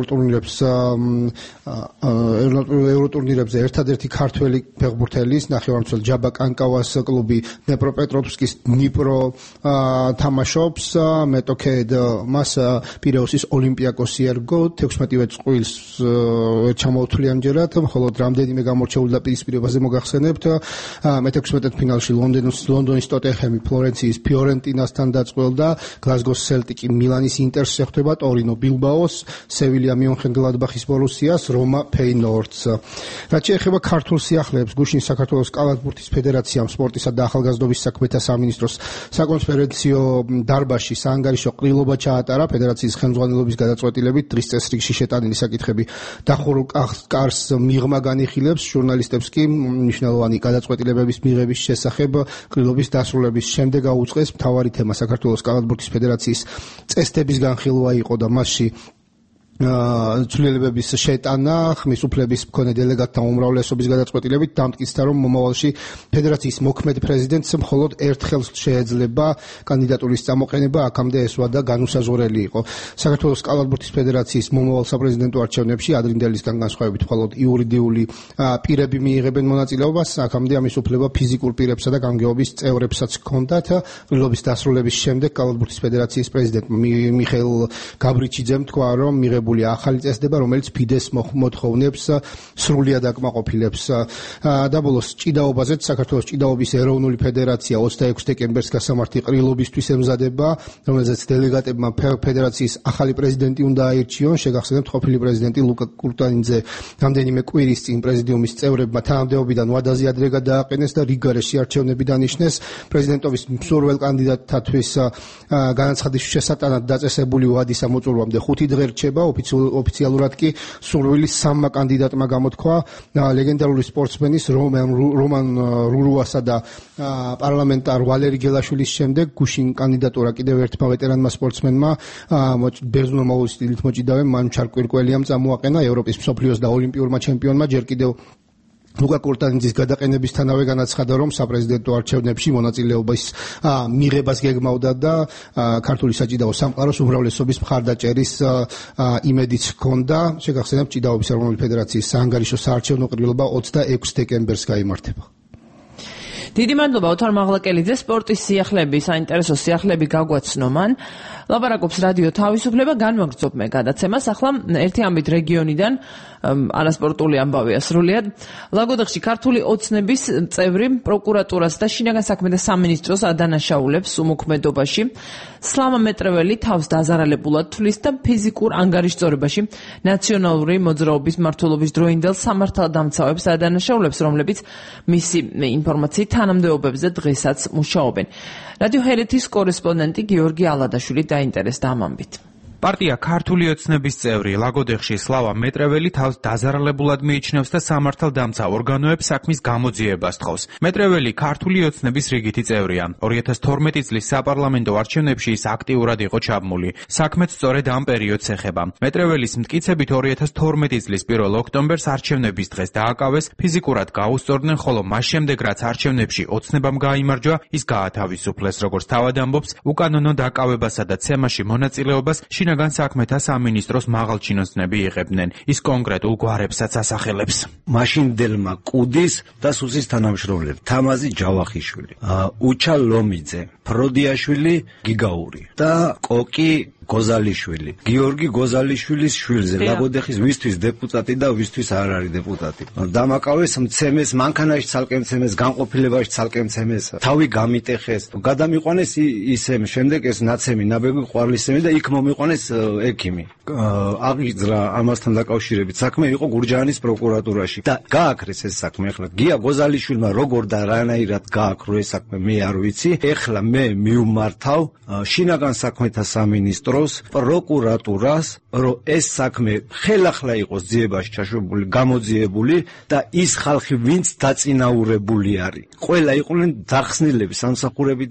ევროტურნირებზე ერთადერთი ქართველი ფეხბურთელის ნახევარმცველ ჯაბა კანკავას კლუბი დნეპროპეტროვსკის დნიპრო თამაშობს. მეტოქედ მას პირეუსის ოლიმპიაკოსი ერგო 16-ვე წყვილს ჩამოთვლი ამჯერად, მხოლოდ რამდენიმე გამორჩეული დაპირისპირებაზე მოგახსენებთ. მე-16 ფინალში ლონდონის ტოტენჰემი ფლორენციის ფიორენტინასთან დაწყვილდა, გლაზგოს სელტიკი მილანის ინტერს შეხვდება, ტორინო ბილბაოს, სევილია მიონხენგლადბახის ბორუსიას, რომა ფეინორდს. რაც შეეხება ქართულ სიახლეებს, გუშინ საქართველოს კალათბურთის ფედერაციამ სპორტისა და ახალგაზრდობის საქმეთა სამინისტროს საკონფერენციო დარბაზში საანგარიშო ყრილობა ჩაატარა ფედერაციის ხელმძღვანელობის გადაწყვეტილებით დღის წესრიგში შეტანილი საკითხები დახურულ კარს მიღმა განიხილებს, ჟურნალისტებს კი მნიშვნელოვანი გადაწყვეტილებების მიღების შესახებ ყრილობის დასრულების შემდეგ აუწყეს. მთავარი თემა საქართველოს კალათბურთის ფედერაციის წესდების განხილვა იყო და მასში ცვლილებების შეტანა ხმის უფლების მქონე დელეგატთა უმრავლესობის გადაწყვეტილებით დამტკიცდა, რომ მომავალში ფედერაციის მოქმედ პრეზიდენტს მხოლოდ ერთხელ შეეძლება კანდიდატურის წამოყენება, აქამდე ეს ვადა განუსაზღვრელი იყო. საქართველოს კალათბურთის ფედერაციის მომავალ საპრეზიდენტო არჩევნებში ადრინდელისგან განსხვავებით მხოლოდ იურიდიული პირები მიიღებენ მონაწილეობას, აქამდე ამის უფლება ფიზიკურ პირებსა და გამგეობის წევრებსაც ჰქონდათ. ყრილობის დასრულების შემდეგ კალათბურთის ფედერაციის პრეზიდენტ მიხეილ გაბრიჩიძემ თქვა, რომ ახალი წესდება, რომელიც ფიდეს მოთხოვნებს სრულიად აკმაყოფილებს. დაბოლოს ჭიდაობაზეც საქართველოს ჭიდაობის ეროვნული ფედერაცია 26 დეკემბერს გასამართი ყრილობისთვის ემზადება, რომელზეც დელეგატებმა ფედერაციის ახალი პრეზიდენტი უნდა აირჩიონ. შეგახსენებთ, ყოფილი პრეზიდენტი ლუკა კურტანიძე რამდენიმე კვირის წინ პრეზიდიუმის წევრებმა თანამდებობიდან ვადაზე ადრე გადააყენეს და რიგგარეშე არჩევნები დანიშნეს. პრეზიდენტობის მსურველ კანდიდატთათვის განაცხადის შესატანად დაწესებული ვადის ამოწურვამდე 5 დღე რჩება. ოფიციალურად კი სურვილი 3 კანდიდატმა გამოთქვა, ლეგენდარული სპორტსმენის რომან რურუასა და პარლამენტარ ვალერი გელაშვილის შემდეგ გუშინ კანდიდატურა კიდევ ერთმა ვეტერანმა სპორტსმენმა ბერძნულ მომავლის სტილით მოჭიდავე მანჩარ კვირკველიამ წამოაყენა. ევროპის, მსოფლიოს და ოლიმპიურმა ჩემპიონმა ჯერ კიდევ ლუკა კურტანიძის გადაყენებისთანავე განაცხადა, რომ საპრეზიდენტო არჩევნებში მონაწილეობის მიღებას გეგმავდა და ქართული საჭიდაო სამყაროს უმრავლესობის მხარდაჭერის იმედიც ჰქონდა. შეგახსენებთ, ჭიდაობის ეროვნული ფედერაციის საანგარიშო საარჩევნო ყრილობა 26 დეკემბერს გაიმართება. დიდი მადლობა ოთარ მაღლაკელიძე, სპორტის სიახლეების, საინტერესო სიახლეები გაგვაცნო მან. ლაპარაკობს რადიო თავისუფლება, განვაგრძობ მე გადაცემას. ახლა ერთი ამბით რეგიონიდან, არასპორტული ამბავია სრულიად. ლაგოდეხში ქართული ოცნების წევრი პროკურატურას და შინაგან საქმეთა სამინისტროს ადანაშაულებს უმოქმედობაში. სლავა მეტრეველი თავს დაზარალებულად თვლის და ფიზიკურ ანგარიშწორებაში ნაციონალური მოძრაობის მმართველობის დროინდელ სამართალდამცავებს ადანაშაულებს, რომლებიც მისი ინფორმაციით თანამდებობებზე დღესაც მუშაობენ. რადიო ჰერეთის კორესპონდენტი გიორგი ალადაშვილი დაინტერესდა ამ ამბით. პარტია ქართული ოცნების წევრი ლაგოდეხში სლავა მეტრეველი თავს დაზარალებულად მიიჩნევს და სამართალდამცავ ორგანოებს საქმის გამოძიებას თხოვს. მეტრეველი ქართული ოცნების რიგითი წევრია. 2012 წლის საპარლამენტო არჩევნებში ის აქტიურად იყო ჩაბმული. საქმეც სწორედ ამ პერიოდს ეხება. მეტრეველის მტკიცებით 2012 წლის 1 ოქტომბერს არჩევნების დღეს დააკავეს, ფიზიკურად გაუსწორდნენ, ხოლო მას შემდეგ რაც არჩევნებში ოცნებამ გაიმარჯვა, ის გაათავისუფლეს, როგორც თავად ამბობს, უკანონო დაკავებასა და ცემაში მონაწილეობას შინაგან საქმეთა სამინისტროს მაღალჩინოსნები იღებდნენ. ის კონკრეტულ გვარებსაც ასახელებს. მაშინდელმა კუდის და სუსის თანამშრომლებს თამაზი ჯავახიშვილი, უჩა ლომიძე, ფროდიაშვილი, გიგაური და კოკი გოზალიშვილი, გიორგი გოზალიშვილის შვილზე, ლაგოდეხის ვისთვის დეპუტატი და ვისთვის არ არის დეპუტატი. დამაკავეს მცემეს, მანქანაში ცალკე მცემეს, განყოფილებაში ცალკე მცემეს, თავი გამიტეხეს, გადამიყვანეს ისემ, შემდეგ ეს ნაცემი, ნაბეგვი ყვარლისემი და იქ მომიყვანეს ექიმი. აღიძრა ამასთან დაკავშირებით საქმე იყო გურჯაანის პროკურატურაში და გააქრეს ეს საქმე. ახლა გია გოზალიშვილმა როგორ და რანაირად გააქრო ეს საქმე მე არ ვიცი. ახლა მე მივმართავ შინაგან საქმეთა სამინისტროს პროკურატურას, რომ ეს საქმე ხელახლა იყოს ძიებაში ჩაშვებული, გამოძიებული და ის ხალხი, ვინც დაწინაურებული არის, ყველა იყვნენ დახსნილები სამსახურებიდან.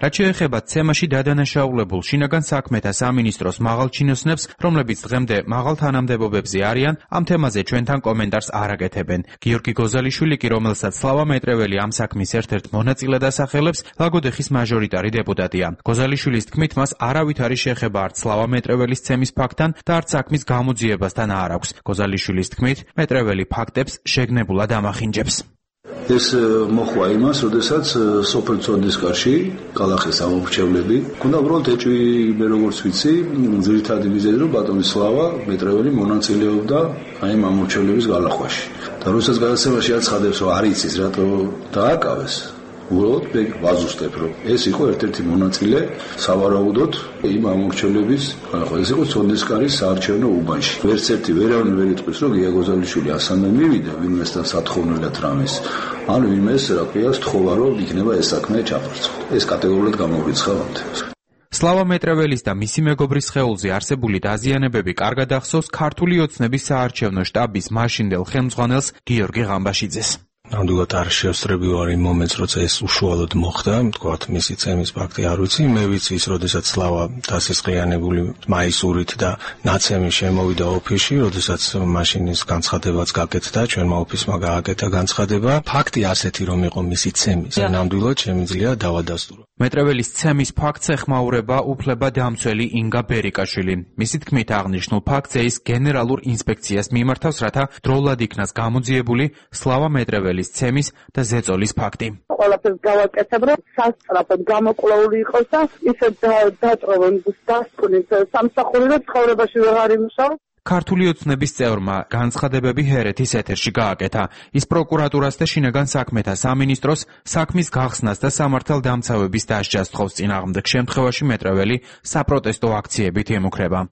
რაც შეეხება ცემაში დადანაშაულებულ შინაგან საქმეთა სამინისტროს მაღალჩინოსნებს, რომლებიც დღემდე მაღალ თანამდებობებზე არიან, ამ თემაზე ჩვენთან კომენტარს არ აკეთებენ. გიორგი გოზალიშვილი კი, რომელსაც სლავა მეტრეველი ამ საქმის ერთ-ერთ მონაწილედ ასახელებს, ლაგოდეხის მაჟორიტარი დეპუტატია. გოზალიშვილის თქმით, მას არავით არის შეხება არც სლავა მეტრეველის ცემის ფაქტთან და არც საქმის გამოძიებასთან არ აქვს. გოზალიშვილის თქმით, მეტრეველი ფაქტებს შეგნებულად ამახინჯებს. ეს მოხვა იმას, როდესაც სოფელ წონდისკარში კალახის ამომრჩევლები ქონდა უბრალოდ ეჭვი, მე როგორც ვიცი, ძირითადი მიზეზი რომ ბატონი სლავა მეტრეველი მონაწილეობდა აი ამ ამომრჩევლების გალახვაში. და როდესაც გადაცემაში აცხადებს, რომ არ იცის რატო დააკავეს, უბრალოდ მე ვაზუსტებ, რომ ეს იყო ერთ-ერთი მონაწილე სავარაუდოდ იმ ამორჩევლების, ეს იყო წონდისკარის საარჩევნო უბანში. ვერც ერთი ვერავინ ვერ იტყვის, რომ გია გოზალიშვილი ასამდე მივიდა ვინმესთან სათხოვნელად რამის. ან ვინმეს, რა ქვია, სთხოვა, რომ იქნება ეს საქმე ჩაფარცხო. ეს კატეგორიულად გამოვრიცხა ამ თემას. სლავა მეტრეველის და მისი მეგობრის სხეულზე არსებული დაზიანებები კარგად ახსოვს ქართული ოცნების საარჩევნო შტაბის მაშინდელ ხელმძღვანელს გიორგი ღამბაშიძეს. ნამდვილად არ შევსწრებივარ იმ მომენტს, როცა ეს უშუალოდ მოხდა, თქვათ, მისი ცემის ფაქტი არ ვიცი, მე ვიცი ის, როდესაც სლავა დასისყიანებული მაისურით და ნაცემი შემოვიდა ოფისში, როდესაც მაშინ ის განცხადებაც გაკეთდა, ჩვენმა ოფისმა გააკეთა განცხადება, ფაქტი ასეთი რომ იყო მისი ცემის, ნამდვილად შემიძლია დავადასტურო. მეტრეველის ცემის ფაქტს ეხმაურება უფლება დამცველი ინგა ბერიკაშვილი. მისი თქმით, აღნიშნულ ფაქტზე ის გენერალურ ინსპექციას მიმართავს, რათა დროულად იქნას გამოძიებული სლავა მეტრეველის ცემის და ზეწოლის ფაქტი. ყველაფერს გავაკეთებ, რომ სასწრაფოდ გამოკვლეული იყოს და ისე დაჭროვონ დასკვნით სამსახური და ცხოვრებაში ვეღარ იმუშაო. ქართული ოცნების წევრმა განცხადებები ჰერეთის ეთერში გააკეთა. ის პროკურატურას და შინაგან საქმეთა სამინისტროს საქმის გახსნას და სამართალდამცავების დასჯას თხოვს. წინააღმდეგ შემთხვევაში მეტრეველი საპროტესტო აქციებით ემუქრება.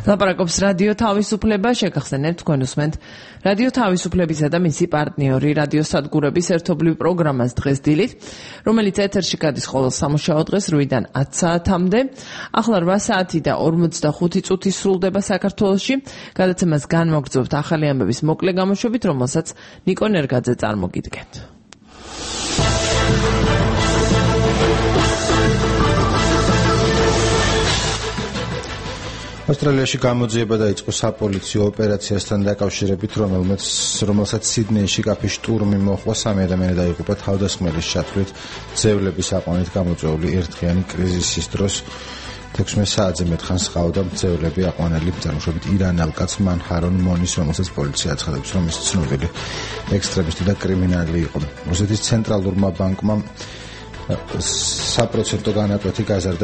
ლაპარაკობს რადიო თავისუფლება, შეგახსენებთ თქვენ უსმენთ რადიო თავისუფლებისა და მისი პარტნიორი რადიო სადგურების ერთობლივ პროგრამას დღეს დილით, რომელიც ეთერში გადის ყოველ სამუშაო დღეს 8-დან 10 საათამდე. ახლა 8 საათი და 45 წუთი სრულდება საქართველოში. გადაცემას განმოგრძობთ ახალი ამბების მოკლე გამოშვებით, რომელსაც ნიკო ნერგაძე წარმოგიდგენთ. ავსტრალიაში გამოძიება დაიწყო საპოლიციო ოპერაციასთან დაკავშირებით, რომელსაც სიდნეიში კაფის штурმი მოჰყვა. 3 ადამიანი დაიღუპა თავდასხმელის ჩათვლით ძევლების აყვანით გამოწვეული ერთდღიანი კრიზისის დროს. 16 საათზე მეტ ხანს ჰყავდა ძევლები აყვანელი წარმოშობით ირანელ კაცს მანჰარონ მონის, რომელსაც პოლიცია აცხადებს, რომ ის ცნობილი ექსტრემისტი და კრიმინალი იყო. რუსეთის ცენტრალურმა ბანკმა საპროცენტო განაკვეთი გაზარდა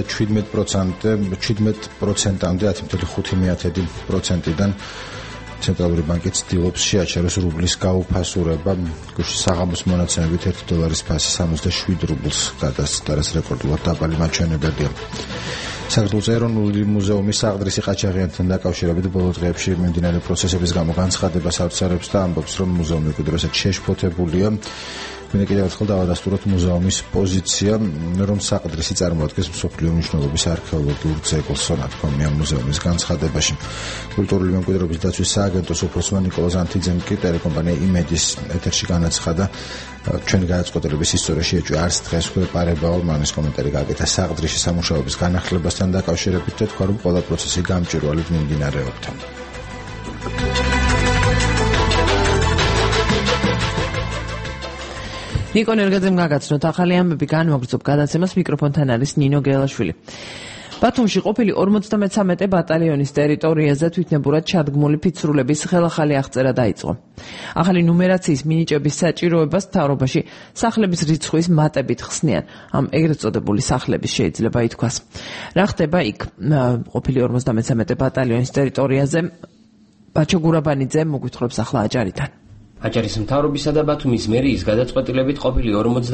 17%-ამდე 10.5%-დან. ცენტრალური ბანკი ცდილობს შეაჩეროს რუბლის გაუფასურება. საღამოს მონაცემებით $1 ფასი 67 რუბლს გადასცა, რაც რეკორდულად დაბალი მაჩვენებელია. საქართველოს ეროვნული მუზეუმის საყდრისი ყაჩაღიანთან დაკავშირებით ბოლო დღეებში მიმდინარე პროცესების გამო განცხადებას აუცილებლებს და ამბობს, რომ მუზეუმი უკიდურესად შეშფოთებულია. მინდა კიდევ ერთხელ დავადასტუროთ მუზეუმის პოზიცია, რომ საყდრისი წარმოადგენს მსოფლიო მნიშვნელობის არქეოლოგიურ ძეგლს, ნათქვამია მუზეუმის განცხადებაში. კულტურული მემკვიდრეობის დაცვის სააგენტოს უფროსმა ნიკოლა ზანთიძემ კი ტელეკომპანია იმედის ეთერში განაცხადა, ჩვენი გადაწყვეტილების ისტორიაში ეჭვი არც დღეს ვეპარებაო. მან ეს კომენტარი გააკეთა საყდრიში სამუშაოების განახლებასთან დაკავშირებით და თქვა, რომ ყველა პროცესი გამჭვირვალედ მიმდინარეობდა. ნიკო ნერგაძემ გაგაცნოთ ახალი ამბები, განმოგრძობ გადაცემას, მიკროფონთან არის ნინო გელაშვილი. ბათუმში ყოფილი 53 ბატალიონის ტერიტორიაზე თვითნებურად ჩადგმული ფიცრულების ხელახალი აღწერა დაიწყო. ახალი ნუმერაციის მინიჭების საჭიროებას მთავრობაში სახლების რიცხვის მატებით ხსნიან. ამ ეგრეთ წოდებული სახლების შეიძლება ითქვას. რა ხდება იქ ყოფილი 53 ბატალიონის ტერიტორიაზე? ბაჩო გურაბანიძე მოგვითხრობს ახლა აჭარიდან. აჭარის მთავრობისა და ბათუმის მერიის გადაწყვეტილებით ყოფილი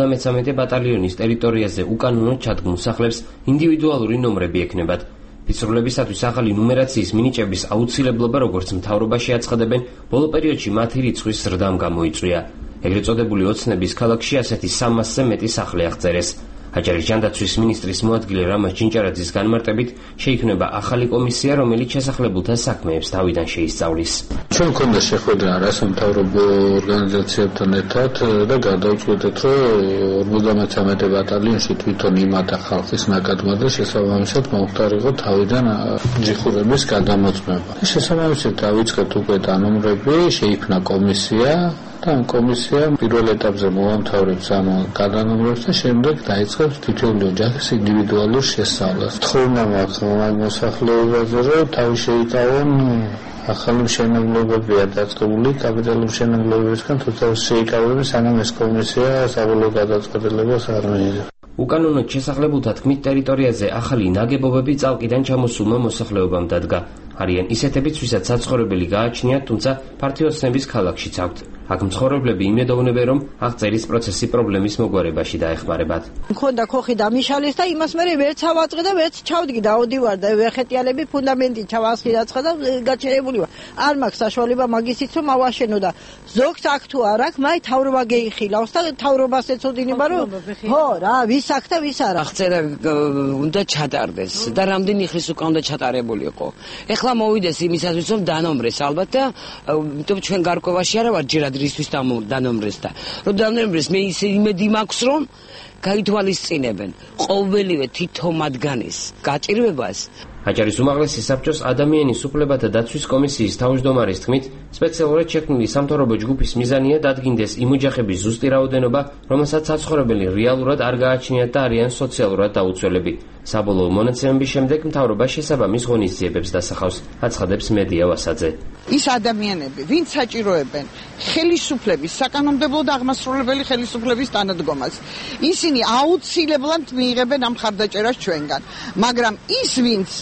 53 ბატალიონის ტერიტორიაზე უკანონოდ ჩადგმულ სახლებს ინდივიდუალური ნომრები ექნებათ. ფიცრულებისათვის ახალი ნუმერაციის მინიჭების აუცილებლობა, როგორც მთავრობაში აცხადებენ, ბოლო პერიოდში მათი რიცხვის ზრდამ გამოიწვია. ეგრეთ წოდებული ოცნების ქალაქში ასეთი 300-ზე მეტი სახლი აღწერეს. აჭარის ჯანდაცვის მინისტრის მოადგილე რამაზ ჯინჭარაძის განმარტებით შეიქმნება ახალი კომისია, რომელიც შესახლებულთა საქმეებს თავიდან შეისწავლის. ჩვენ გვქონდა შეხვედრა არასამთავრობო ორგანიზაციებთან ერთად და გადავწყვეტეთ, რომ 53 ბატალიონში თვითონ იმათა ხალხის ნაკადმა და შესაბამისად მომხდარიყო თავიდან ჯიხურების გადამოწმება. შესაბამისად დავიწყეთ უკვე დანომრები, შეიქმნა კომისია. და კომისია პირველ ეტაპზე მოამთავრებს ამ გადანომრებს და შემდეგ დაიწყებს თითოეული ოჯახის ინდივიდუალურ შესწავლას. თხოვნა მაქვს მოსახლეობაზე, რომ თავი შეიკავონ ახალი მშენებლობებია დაწყებული კაპიტალური მშენებლობებისგან, თუმცა შეიკავებენ სანამ ეს კომისია საბოლოო გადაწყვეტილებას არ მიიღებს. უკანონოდ შესახლებულთა თქმით ტერიტორიაზე ახალი ნაგებობები წალკიდან ჩამოსულმა მოსახლეობამ დადგა. არიან ისეთებიც, ვისაც საცხოვრებელი გააჩნიათ, თუმცა ფართიოცნების ქალაქშიც აქვთ. აქ მცხოვრებლები იმედოვნებენ, რომ აღწერის პროცესი პრობლემის მოგვარებაში დაეხმარებათ. მქონდა ქოხი დამიშალის და იმას მე ვერც ავაწყე და ვერც ჩავდგი და ავდივარ და ვეხეტიალები ფუნდამენტი ჩავასხი დაცხა და გაჩერებული ვარ. არ მაქვს საშუალება მაგისიც რომ ავაშენო და ზოგს აქ თუ არ აქვს, მაი თავრობა გეიხილავს და თავრობას ეცოდინება რომ ხო რა, ვის აქ და ვის არა. აღწერა უნდა ჩატარდეს და რამდენი ხნის უკან უნდა ჩატარებული იყო. ეხლა მოვიდეს იმისათვის რომ დანომრეს ალბათ და იმიტომ ჩვენ გარკვევაში არა ვარ ჯერად რისთვის დანომრეს და რომ დანომრეს მე ისე იმედი მაქვს რომ გაითვალისწინებენ ყოველივე თითო მათგანის გაჭირვებას. აჭარის უმაღლესი საბჭოს ადამიანის უფლებათა დაცვის კომისიის თავმჯდომარის თქმით, სპეციალურად შექმნილი სამთავრობო ჯგუფის მიზანია დადგინდეს იმ ოჯახების ზუსტი რაოდენობა, რომელსაც საცხოვრებელი რეალურად არ გააჩნიათ და არიან სოციალურად დაუცველები. საბოლოო მონაცემების შემდეგ მთავრობა შესაბამის ღონისძიებებს დასახავს, აცხადებს მედია ვასაძე. ის ადამიანები, ვინც საჭიროებენ ხელისუფლების, საკანონმდებლო და აღმასრულებელი ხელისუფლების თანადგომას, ისინი აუცილებლად მიიღებენ ამ მხარდაჭერას ჩვენგან, მაგრამ ის ვინც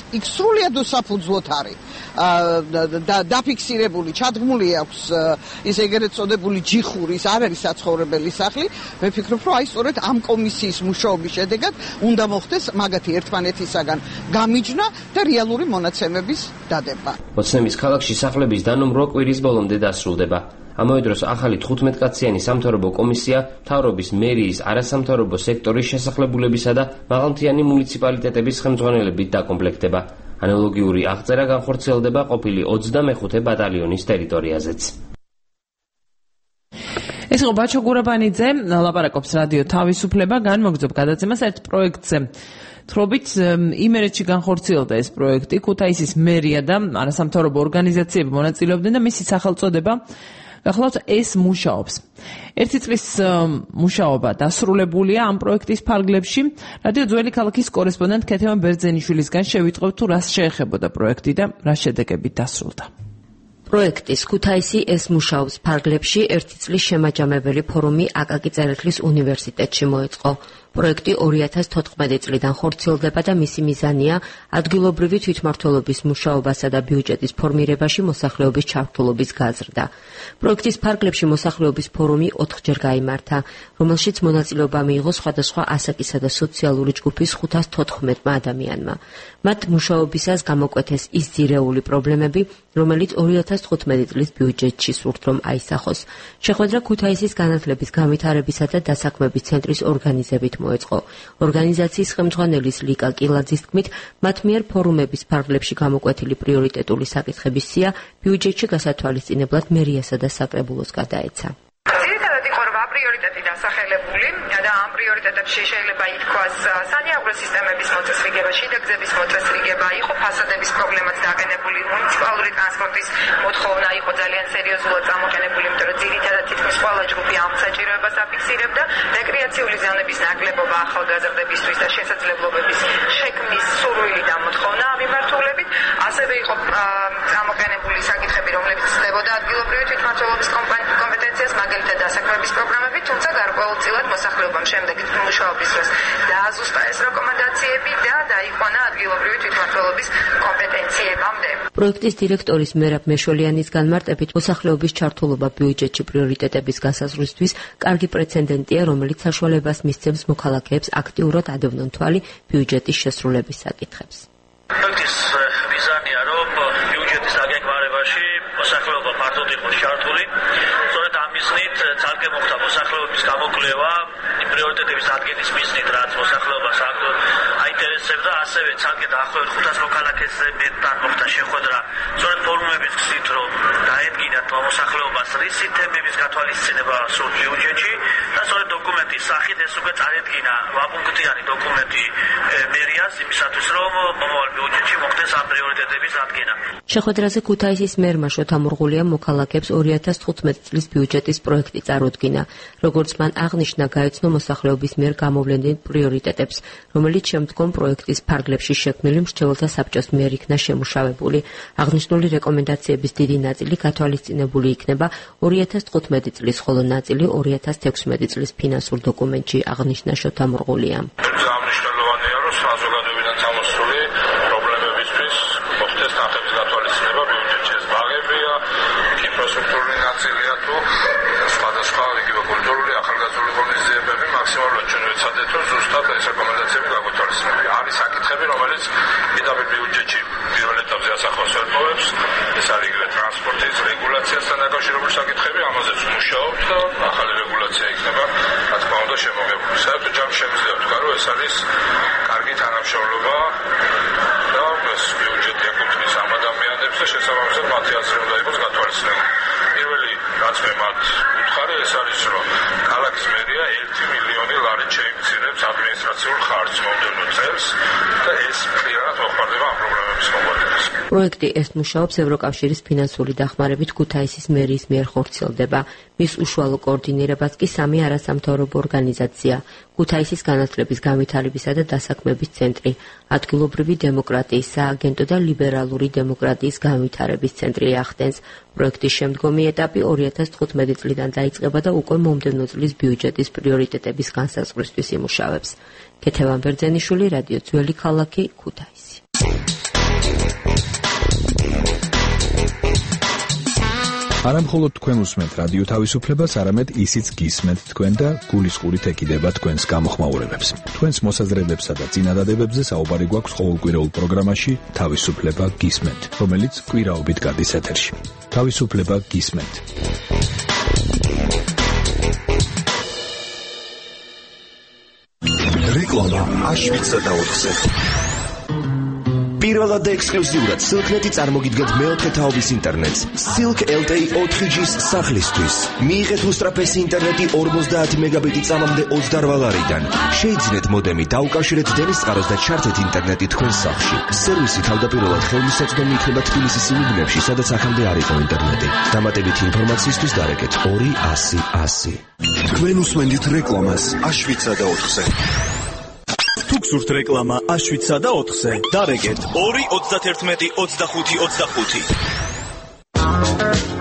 იქ სრულიად უსაფუძვლოდ არის დაფიქსირებული, ჩადგმული აქვს ის ეგრეთ წოდებული ჯიხურის არ არის საცხოვრებელი სახლი. მე ვფიქრობ, რომ აი სწორედ ამ კომისიის მუშაობის შედეგად უნდა მოხდეს მაგათი ერთმანეთისაგან გამიჯნა და რეალური მონაცემების დადება. ოცნების ქალაქში სახლების დანომრვა კვირის ბოლომდე დასრულდება. ამავე დროს ახალი 15-კაციანი სამთავრობო კომისია მთავრობის მერიის არასამთავრობო სექტორის შესახლებულებისა და მაღალმთიანი მუნიციპალიტეტების ხელმძღვანელებით დაკომპლექტდება. ანალოგიური აღწერა განხორციელდება ყოფილი 25 ბატალიონის ტერიტორიაზეც. ეს იყო ბაჩო გურაბანიძე, ლაპარაკობს რადიო თავისუფლება, განმოგრძობ გადაცემას ერთ პროექტზე. თრობით იმერეთში განხორციელდა ეს პროექტი, ქუთაისის მერია და არასამთავრობო ორგანიზაციები მონაწილეობდნენ და მისი სახელწოდება გახლავთ ეს მუშაობს. ერთი წლის მუშაობა დასრულებულია ამ პროექტის ფარგლებში. რადიო ძველი ქალაქის კორესპონდენტ ქეთევან ბერძენიშვილისგან შევიტყობთ თუ რას შეეხებოდა პროექტი და რა შედეგებით დასრულდა. პროექტის ქუთაისი ეს მუშაობს ფარგლებში ერთი წლის შემაჯამებელი ფორუმი აკაკი წერეთლის უნივერსიტეტში მოეწყო. პროექტი 2014 წლიდან ხორციელდება და მისი მიზანია ადგილობრივი თვითმმართველობის მუშაობასა და ბიუჯეტის ფორმირებაში მოსახლეობის ჩართულობის გაზრდა. პროექტის ფარგლებში მოსახლეობის ფორუმი 4-ჯერ გაიმართა, რომელშიც მონაწილეობა მიიღო სხვადასხვა ასაკისა და სოციალური ჯგუფის 514 ადამიანმა. მათ მუშაობისას გამოკვეთეს ის ძირეული პრობლემები, რომელიც 2015 წლის ბიუჯეტში სურთ რომ აისახოს. შეხვედრა ქუთაისის განათლების განვითარებისა და დასაქმების ცენტრის ორგანიზებით მოეწყო. ორგანიზაციის ხელმძღვანელის ლიკა კილაძის თქმით, მათ მიერ ფორუმების ფარგლებში გამოკვეთილი პრიორიტეტული საკითხების სია ბიუჯეტში გასათვალისწინებლად მერიასა და საკრებულოს გადაეცა. პრიორიტეტი დასახელებული და ამ პრიორიტეტებში შეიძლება ითქვას სანიაღბრო სისტემების მოწესრიგება, შიდაგზების მოწესრიგება, იყო ფასადების პრობლემაც დაყენებული, მუნიციპალური ტრანსპორტის მოთხოვნა იყო ძალიან სერიოზულად წამოყენებული, იმიტომ რომ ძირითადად თითქმის ყველა ჯგუფი ამ საჭიროებას აფიქსირებდა, რეკრეაციული ზონების ნაკლებობა ახალგაზრდებისთვის და შესაძლებლობების შექმნის სურვილი და მოთხოვნა ამ მიმართულებით, ასევე იყო წამოყენებული საკითხები, რომლებიც ცდებოდა ადგილობრივი თვითმმართველობის კომპეტენციას, მაგალითად დასაქმების პროგრამები, თუმცა გარკვეულწილად მოსახლეობამ შემდეგ მუშაობის დროს დააზუსტა ეს რეკომენდაციები და დაიყვანა ადგილობრივი თვითმმართველობის კომპეტენციებამდე. პროექტის დირექტორის მერაბ მეშოლიანის განმარტებით, მოსახლეობის ჩართულობა ბიუჯეტში პრიორიტეტების გასაზრდისთვის კარგი პრეცედენტია, რომელიც საშუალებას მისცემს მოქალაქეებს აქტიურად ადევნონ თვალი ბიუჯეტის შესრულების საკითხებს. პროექტის მიზანია, რომ ბიუჯეტის დაგეგმარებაში მოსახლეობა ფართოდ იყოს ჩართული. სწორედ ამ მიზნით ძალკე მოხდა მოსახლეობის გამოკვლევა იმ პრიორიტეტების დადგენის მიზნით, რაც მოსახლეობას აქტიურად აინტერესებდა, ასევე ძალკე დაახლოებით 500 მოქალაქეზე მეტთან მოხდა შეხვედრა. სწორედ ფორუმების გზით, რომ დაედგინათ მოსახლეობას რისი თემების გათვალისწინება სურთ ბიუჯეტში და სწორედ დოკუმენტის სახით ეს უკვე წარედგინა ვაპუნქტიანი დოკუმენტი მერიას იმისათვის, რომ მომავალ ბიუჯეტში მოხდეს ამ პრიორიტეტების დადგენა. შეხვედრაზე ქუთაისის მერმა შოთა მურღულიამ მოქალაქეებს 2015 წლის ბიუჯეტის პროექტი წარუდგინა. როგორც მან აღნიშნა, გაეცნო მოსახლეობის მიერ გამოვლენილ პრიორიტეტებს, რომელიც შემდგომ პროექტის ფარგლებში შექმნილი მრჩეველთა საბჭოს მიერ იქნა შემუშავებული. აღნიშნული რეკომენდაციების დიდი ნაწილი გათვალისწინებული იქნება 2015 წლის, ხოლო ნაწილი 2016 წლის ფინანსურ დოკუმენტში, აღნიშნა შოთა მურღულიამ. აღნიშნულოვანია, რომ საზოგადოებიდან წამოსული პრობლემებისთვის მოხდეს თანხების გათვალისწინება ბიუჯეტში. ეს ბაღებია, ინფრასტრუქტურული ნაწილია თუ სხვადასხვა იგივე კულტურული ახალგაზრდული ღონისძიებები მაქსიმალურად ჩვენ ვეცადეთ, რომ ზუსტად ეს რეკომენდაციები გაგვეთვალისწინებია. არის საკითხები, რომელიც პირდაპირ ბიუჯეტში პირველ ეტაპზე ასახავს ერთობებს, ეს არის იგივე ტრანსპორტის რეგულაციასთან დაკავშირებული საკითხები, ამაზეც ვმუშაობთ და ახალი რეგულაცია იქნება, რა თქმა უნდა, შემოღებული. საერთოდ ჯამში შემიძლია ვთქვა, რომ ეს არის კარგი თანამშრომლობა და ეს ბიუჯეტი ეკუთვნის ამ ადამიანებს და შესაბამისად მათი აზრი უნდა იყოს გათვალისწინებული. პირველი რაც მე მათ ვუთხარი, ეს არის, რომ ქალაქის მერია 1 მილიონი ლარით შეიმცირებს ადმინისტრაციულ ხარჯს მომდევნო წელს და ეს პირადად მოხმარდება ამ პრობლემების მოგვარებას. პროექტი ეს მუშაობს ევროკავშირის ფინანსური დახმარებით ქუთაისის მერიის მიერ ხორციელდება. მის უშუალო კოორდინირებას კი სამი არასამთავრობო ორგანიზაცია, ქუთაისის განათლების განვითარებისა და დასაქმების ცენტრი, ადგილობრივი დემოკრატიის სააგენტო და ლიბერალური დემოკრატიის განვითარების ცენტრი ახდენს. პროექტის შემდგომი ეტაპი 2015 წლიდან დაიწყება და უკვე მომდევნო წლის ბიუჯეტის პრიორიტეტების განსაზღვრისთვის იმუშავებს. ქეთევან ბერძენიშვილი, რადიო ძველი ქალაქი, ქუთაისი. არა მხოლოდ თქვენ უსმენთ რადიო თავისუფლებას, არამედ ისიც გისმენთ თქვენ და გულისყურით ეკიდება თქვენს გამოხმაურებებს. თქვენს მოსაზრებებსა და წინადადებებზე საუბარი გვაქვს ყოველკვირეულ პროგრამაში თავისუფლება გისმენთ, რომელიც კვირაობით გადის ეთერში. თავისუფლება გისმენთ. რეკლამა აშვიცა და 4-ზე. პირველად და ექსკლუზიურად Silk.net-ი წარმოგიდგენთ მეოთხე თაობის ინტერნეტს Silk LTE 4G-ის სახლისთვის. მიიღეთ უსწრაფესი ინტერნეტი 50 მეგაბიტი წამამდე 28 ლარიდან. შეიძინეთ მოდემი, დაუკავშირეთ დენის წყაროს და ჩართეთ ინტერნეტი თქვენ სახლში. სერვისი თავდაპირველად ხელმისაწვდომი იქნება თბილისის იმ უბნებში, სადაც აქამდე არ იყო ინტერნეტი. დამატებითი ინფორმაციისთვის დარეკეთ 200 100. თქვენ უსმენთ რეკლამას აშვიცა და 4-ზე. თუ გსურთ რეკლამა აშვიცა და 4-ზე, დარეკეთ 2 31 25 25.